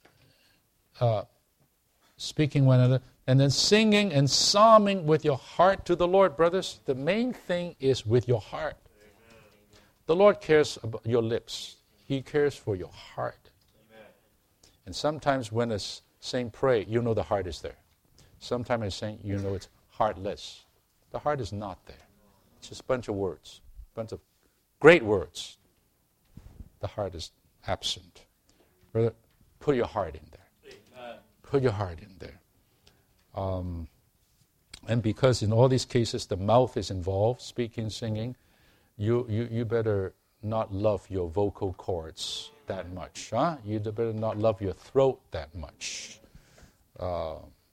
uh, speaking one another, and then singing and psalming with your heart to the Lord, brothers. The main thing is with your heart. The Lord cares about your lips. He cares for your heart. Amen. And sometimes when a saint pray, you know the heart is there. Sometimes a saint, you know it's heartless. The heart is not there. It's just a bunch of words, a bunch of great words. The heart is absent. Brother, put your heart in there. Amen. Put your heart in there. Um, and because in all these cases the mouth is involved, speaking, singing, you, you, you better not love your vocal cords that much. Huh? You better not love your throat that much. Uh,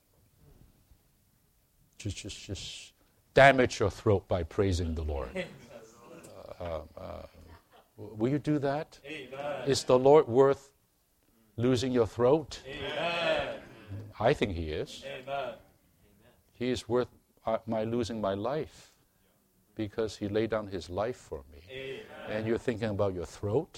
just, just, just damage your throat by praising the Lord. Uh, uh, will you do that? Amen. Is the Lord worth losing your throat? Amen. I think He is. Amen. He is worth uh, my losing my life because He laid down His life for me. Amen. And you're thinking about your throat?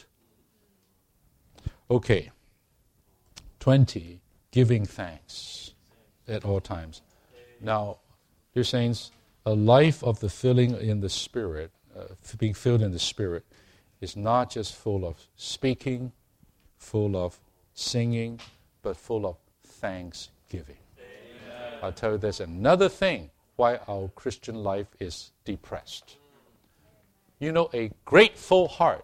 Okay. twenty, giving thanks at all times. Now, dear saints, a life of the filling in the Spirit, uh, being filled in the Spirit, is not just full of speaking, full of singing, but full of thanksgiving. Amen. I'll tell you, there's another thing why our Christian life is depressed. You know, a grateful heart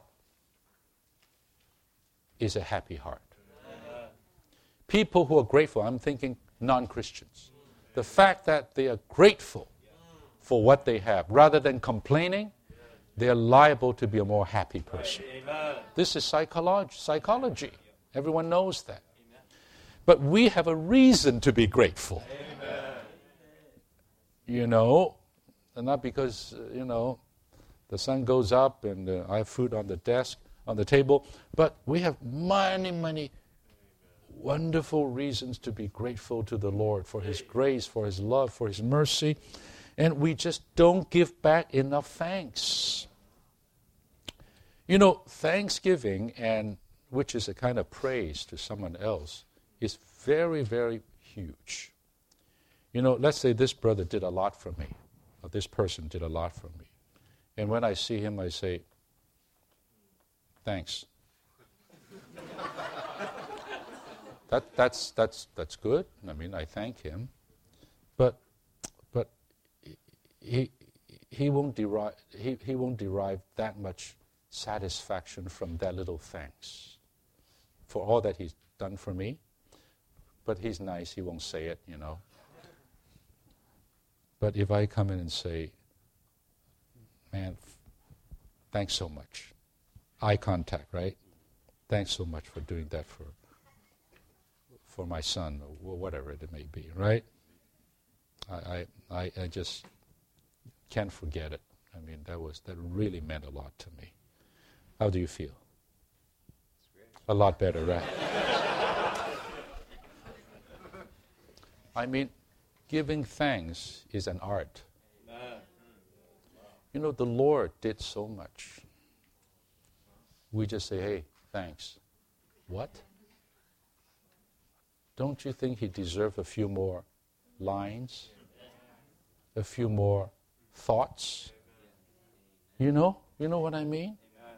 is a happy heart. Amen. People who are grateful, I'm thinking non-Christians, the fact that they are grateful for what they have, rather than complaining, they're liable to be a more happy person. Amen. This is psychology. Psychology. Everyone knows that. But we have a reason to be grateful. Amen. You know, and not because, uh, you know, the sun goes up and uh, I have food on the desk, on the table, but we have many, many wonderful reasons to be grateful to the Lord for His grace, for His love, for His mercy. And we just don't give back enough thanks. You know, thanksgiving, and which is a kind of praise to someone else, is very, very huge. You know, let's say this brother did a lot for me, or this person did a lot for me. And when I see him, I say, thanks. that, that's, that's, that's good. I mean, I thank him. But but he, he, won't derive, he, he won't derive that much satisfaction from that little thanks for all that he's done for me. But he's nice, he won't say it, you know. But if I come in and say, man, thanks so much. Eye contact, right? Thanks so much for doing that for for my son, or whatever it may be, right? I I, I just can't forget it. I mean, that was that really meant a lot to me. How do you feel? A lot better, right? I mean, giving thanks is an art. Amen. You know, the Lord did so much. We just say, hey, thanks. What? Don't you think He deserved a few more lines? A few more thoughts? You know? You know what I mean? Amen.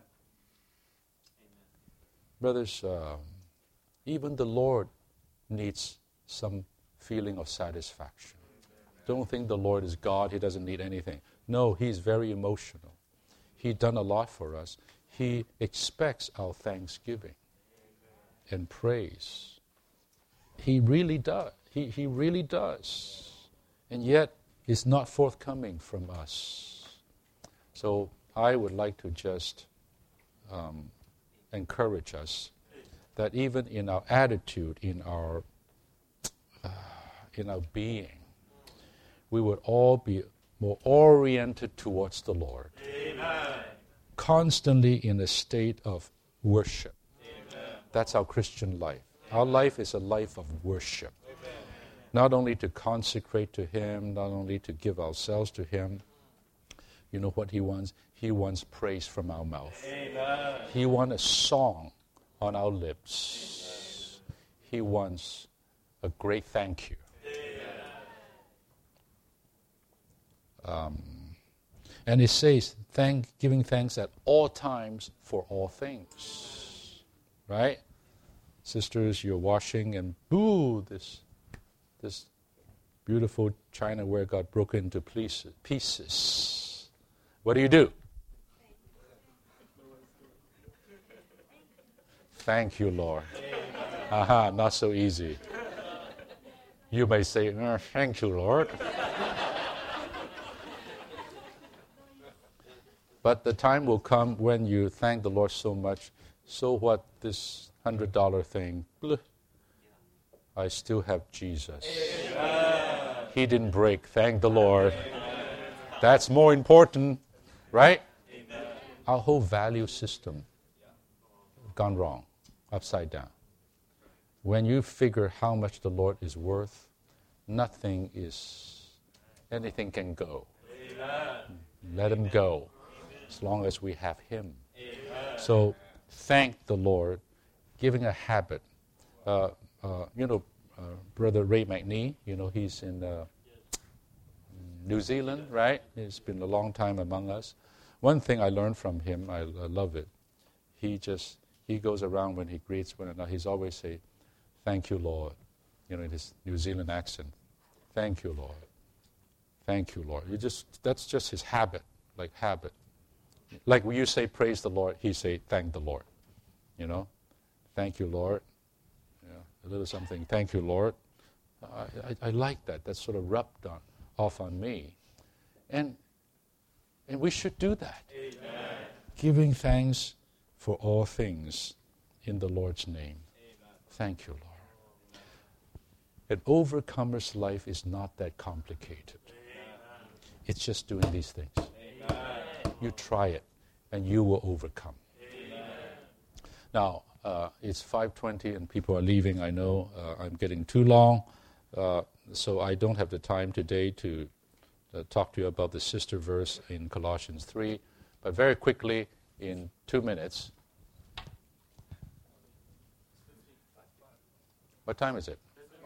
Brothers, uh, even the Lord needs some feeling of satisfaction. Don't think the Lord is God, He doesn't need anything. No, He's very emotional. He's done a lot for us. He expects our thanksgiving and praise. He really does. He, he really does. And yet, it's not forthcoming from us. So I would like to just um, encourage us that even in our attitude, in our uh, in our being, we would all be more oriented towards the Lord. Amen. Constantly in a state of worship. Amen. That's our Christian life. Our life is a life of worship. Amen. Not only to consecrate to Him, not only to give ourselves to Him. You know what He wants? He wants praise from our mouth. Amen. He wants a song on our lips. He wants a great thank you. Um, And it says, thank, giving thanks at all times for all things. Right? Sisters, you're washing and boo, this, this beautiful chinaware got broken into pieces. What do you do? Thank you, Lord. Aha, not so easy. You may say, oh, thank you, Lord. But the time will come when you thank the Lord so much, so what, this one hundred dollars thing, bleh, I still have Jesus. Amen. He didn't break, thank the Lord. Amen. That's more important, right? Amen. Our whole value system gone wrong, upside down. When you figure how much the Lord is worth, nothing is, anything can go. Amen. Let him go, as long as we have him. Amen. So thank the Lord, giving a habit. Uh, uh, you know, uh, Brother Ray McNee, you know, he's in uh, New Zealand, right? He's been a long time among us. One thing I learned from him, I, I love it. He just, he goes around when he greets one another, he's always say, thank you, Lord. You know, in his New Zealand accent. Thank you, Lord. Thank you, Lord. You just, that's just his habit, like habit. Like when you say praise the Lord, he say thank the Lord. You know, thank you, Lord. Yeah, a little something, thank you, Lord. I, I, I like that. That's sort of rubbed on, off on me. And and we should do that. Amen. Giving thanks for all things in the Lord's name. Amen. Thank you, Lord. An overcomer's life is not that complicated. Amen. It's just doing these things. Amen. You try it, and you will overcome. Amen. Now, uh, it's five twenty, and people are leaving. I know uh, I'm getting too long, uh, so I don't have the time today to uh, talk to you about the sister verse in Colossians three. But very quickly, in two minutes. What time is it?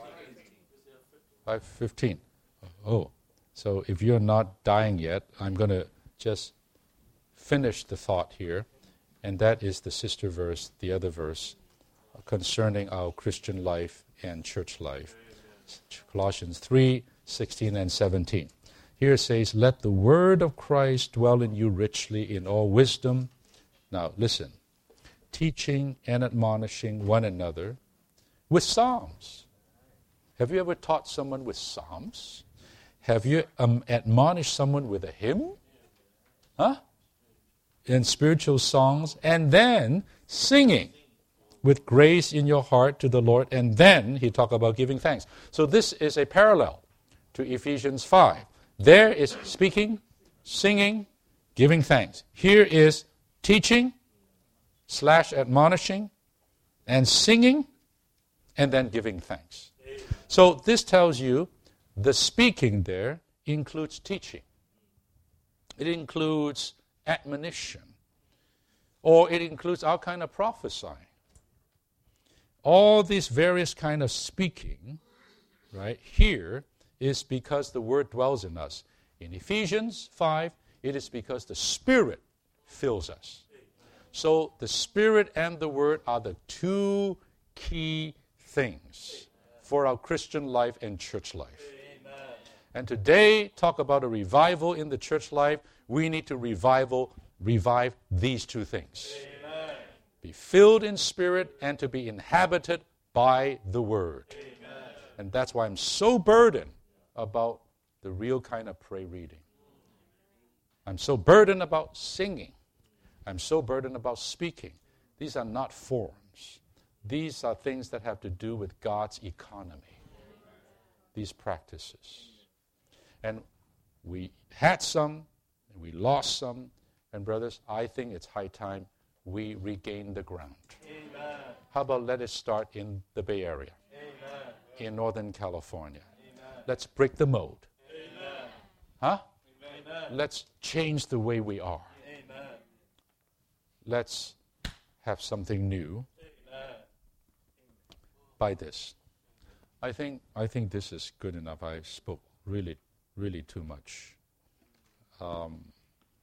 five fifteen. Oh, so if you're not dying yet, I'm going to just finish the thought here, and that is the sister verse, the other verse, concerning our Christian life and church life. Colossians three, sixteen and seventeen. Here it says, let the word of Christ dwell in you richly in all wisdom. Now listen, teaching and admonishing one another with psalms. Have you ever taught someone with psalms? Have you um, admonished someone with a hymn? Huh? In spiritual songs, and then singing with grace in your heart to the Lord, and then he talked about giving thanks. So this is a parallel to Ephesians five. There is speaking, singing, giving thanks. Here is teaching slash admonishing and singing and then giving thanks. So this tells you the speaking there includes teaching. It includes admonition. Or it includes our kind of prophesying. All these various kind of speaking, right, here is because the Word dwells in us. In Ephesians five, it is because the Spirit fills us. So the Spirit and the Word are the two key things for our Christian life and church life. Amen. And today, talk about a revival in the church life. We need to revival, revive these two things. Amen. Be filled in Spirit and to be inhabited by the Word. Amen. And that's why I'm so burdened about the real kind of prayer reading. I'm so burdened about singing. I'm so burdened about speaking. These are not forms. These are things that have to do with God's economy. These practices. And we had some, and we lost some. And brothers, I think it's high time we regain the ground. Amen. How about let it start in the Bay Area, Amen. In Northern California. Amen. Let's break the mold. Amen. Huh? Amen. Let's change the way we are. Amen. Let's have something new. Amen. By this. I think I think this is good enough. I spoke really, really too much. Um,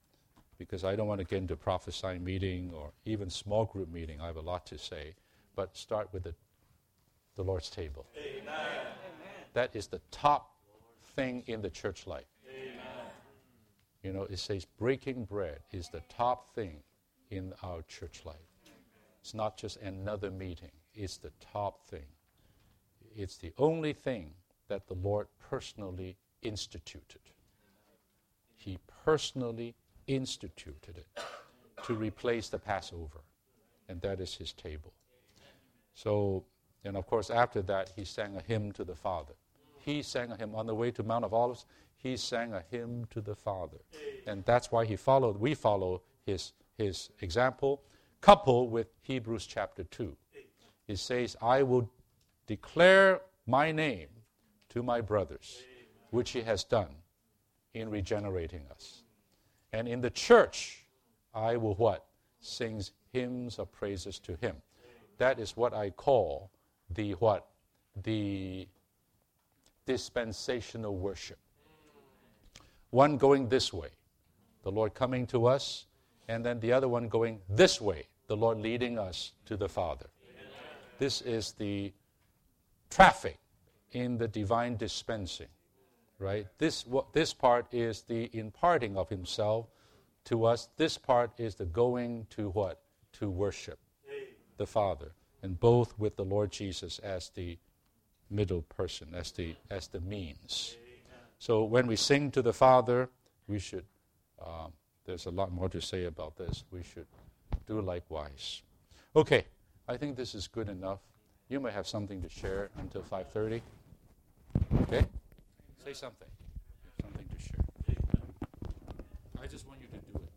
because I don't want to get into prophesying meeting or even small group meeting. I have a lot to say. But start with the, the Lord's table. Amen. That is the top thing in the church life. Amen. You know, it says breaking bread is the top thing in our church life. It's not just another meeting. It's the top thing. It's the only thing that the Lord personally instituted. He personally instituted it to replace the Passover, and that is his table. So, and of course after that he sang a hymn to the Father. He sang a hymn on the way to Mount of Olives. He sang a hymn to the Father, and that's why he followed. We follow his his example, coupled with Hebrews chapter two. It says, "I will declare my name to my brothers," which he has done in regenerating us. And in the church, I will what? Sing hymns of praises to him. That is what I call the what? The dispensational worship. One going this way, the Lord coming to us, and then the other one going this way, the Lord leading us to the Father. Amen. This is the traffic in the divine dispensing, right? This this part is the imparting of himself to us. This part is the going to what? To worship the Father, and both with the Lord Jesus as the middle person, as the as the means. So when we sing to the Father, we should, um, there's a lot more to say about this, we should do likewise. Okay, I think this is good enough. You may have something to share until five thirty. Okay? Say something. Something to share. I just want you to do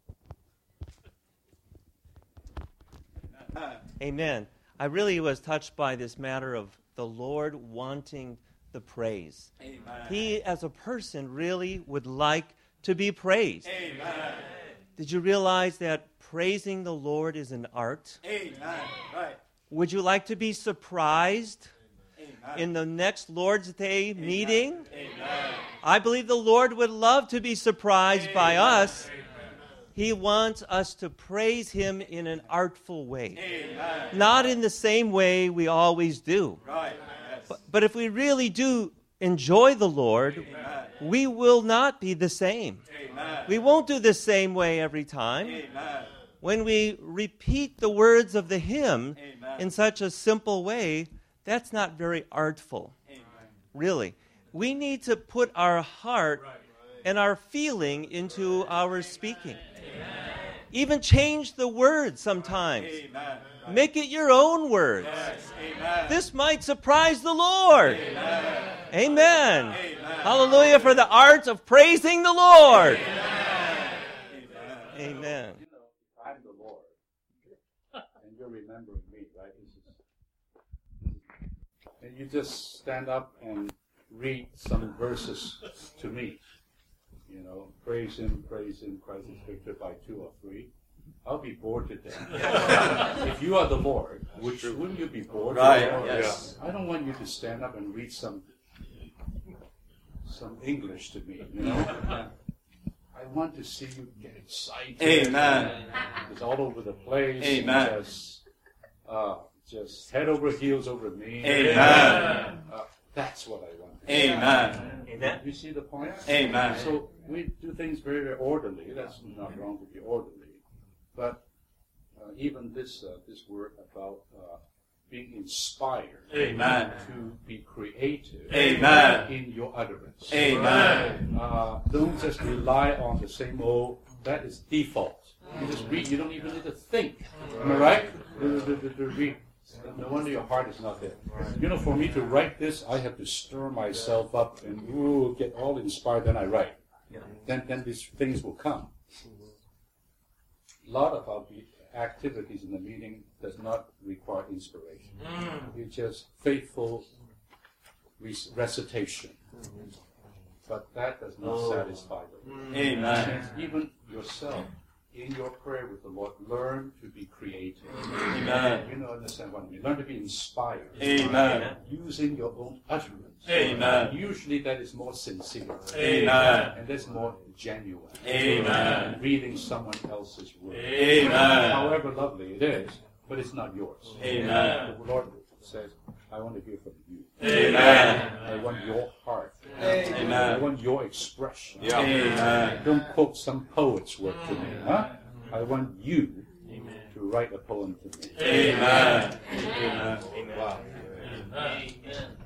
it. Amen. I really was touched by this matter of the Lord wanting the praise. Amen. He, as a person, really would like to be praised. Amen. Did you realize that praising the Lord is an art? Amen. Right. Would you like to be surprised Amen. in the next Lord's Day Amen. meeting? Amen. I believe the Lord would love to be surprised Amen. by us. Amen. He wants us to praise him in an artful way. Amen. Not in the same way we always do. Right. Yes. But, but if we really do enjoy the Lord, Amen. we will not be the same. Amen. We won't do the same way every time. Amen. When we repeat the words of the hymn Amen. in such a simple way, that's not very artful, Amen. really. We need to put our heart and our feeling into our speaking. Even change the words sometimes. Amen. Make it your own words. Yes. Amen. This might surprise the Lord. Amen. Amen. Amen. Hallelujah for the art of praising the Lord. Amen. Amen. You know, if I'm the Lord, and you're remembering me, right? This is, and you just stand up and read some verses to me. You know, praise him, praise him, Christ is victor by two or three. I'll be bored to death. If you are the Lord, which wouldn't you be bored? Right, Or- yes. I don't want you to stand up and read some some English to me, you know. I want to see you get excited. Amen. It's all over the place. Amen. Just, uh, just head over heels over me. Amen. Uh, that's what I want. Amen. Amen. You see the point? Amen. So we do things very, very orderly. That's not wrong to be orderly. But uh, even this uh, this word about uh, being inspired Amen. to be creative Amen. in your utterance. Amen. Uh, don't just rely on the same old. That is default. You just read. You don't even need to think. Am I right? The, the, the, the read. No wonder your heart is not there. You know, for me to write this, I have to stir myself up and ooh, get all inspired. Then I write. Then, then these things will come. A lot of our activities in the meeting does not require inspiration. It's just faithful recitation. But that does not satisfy them. Amen. Even yourself in your prayer with the Lord, learn to be creative. Amen. You know, understand what I mean. Learn to be inspired. Amen. Using your own utterance. Amen. Usually that is more sincere. Amen. And that's more genuine. Amen. Than reading someone else's word. Amen. However lovely it is, but it's not yours. Amen. The Lord says, I want to hear from you. Amen. I want your heart. I Amen. want your expression. Yeah. Amen. Don't quote some poet's work to me. Huh? I want you to write a poem to me. Amen. Amen. Amen. Wow. Amen.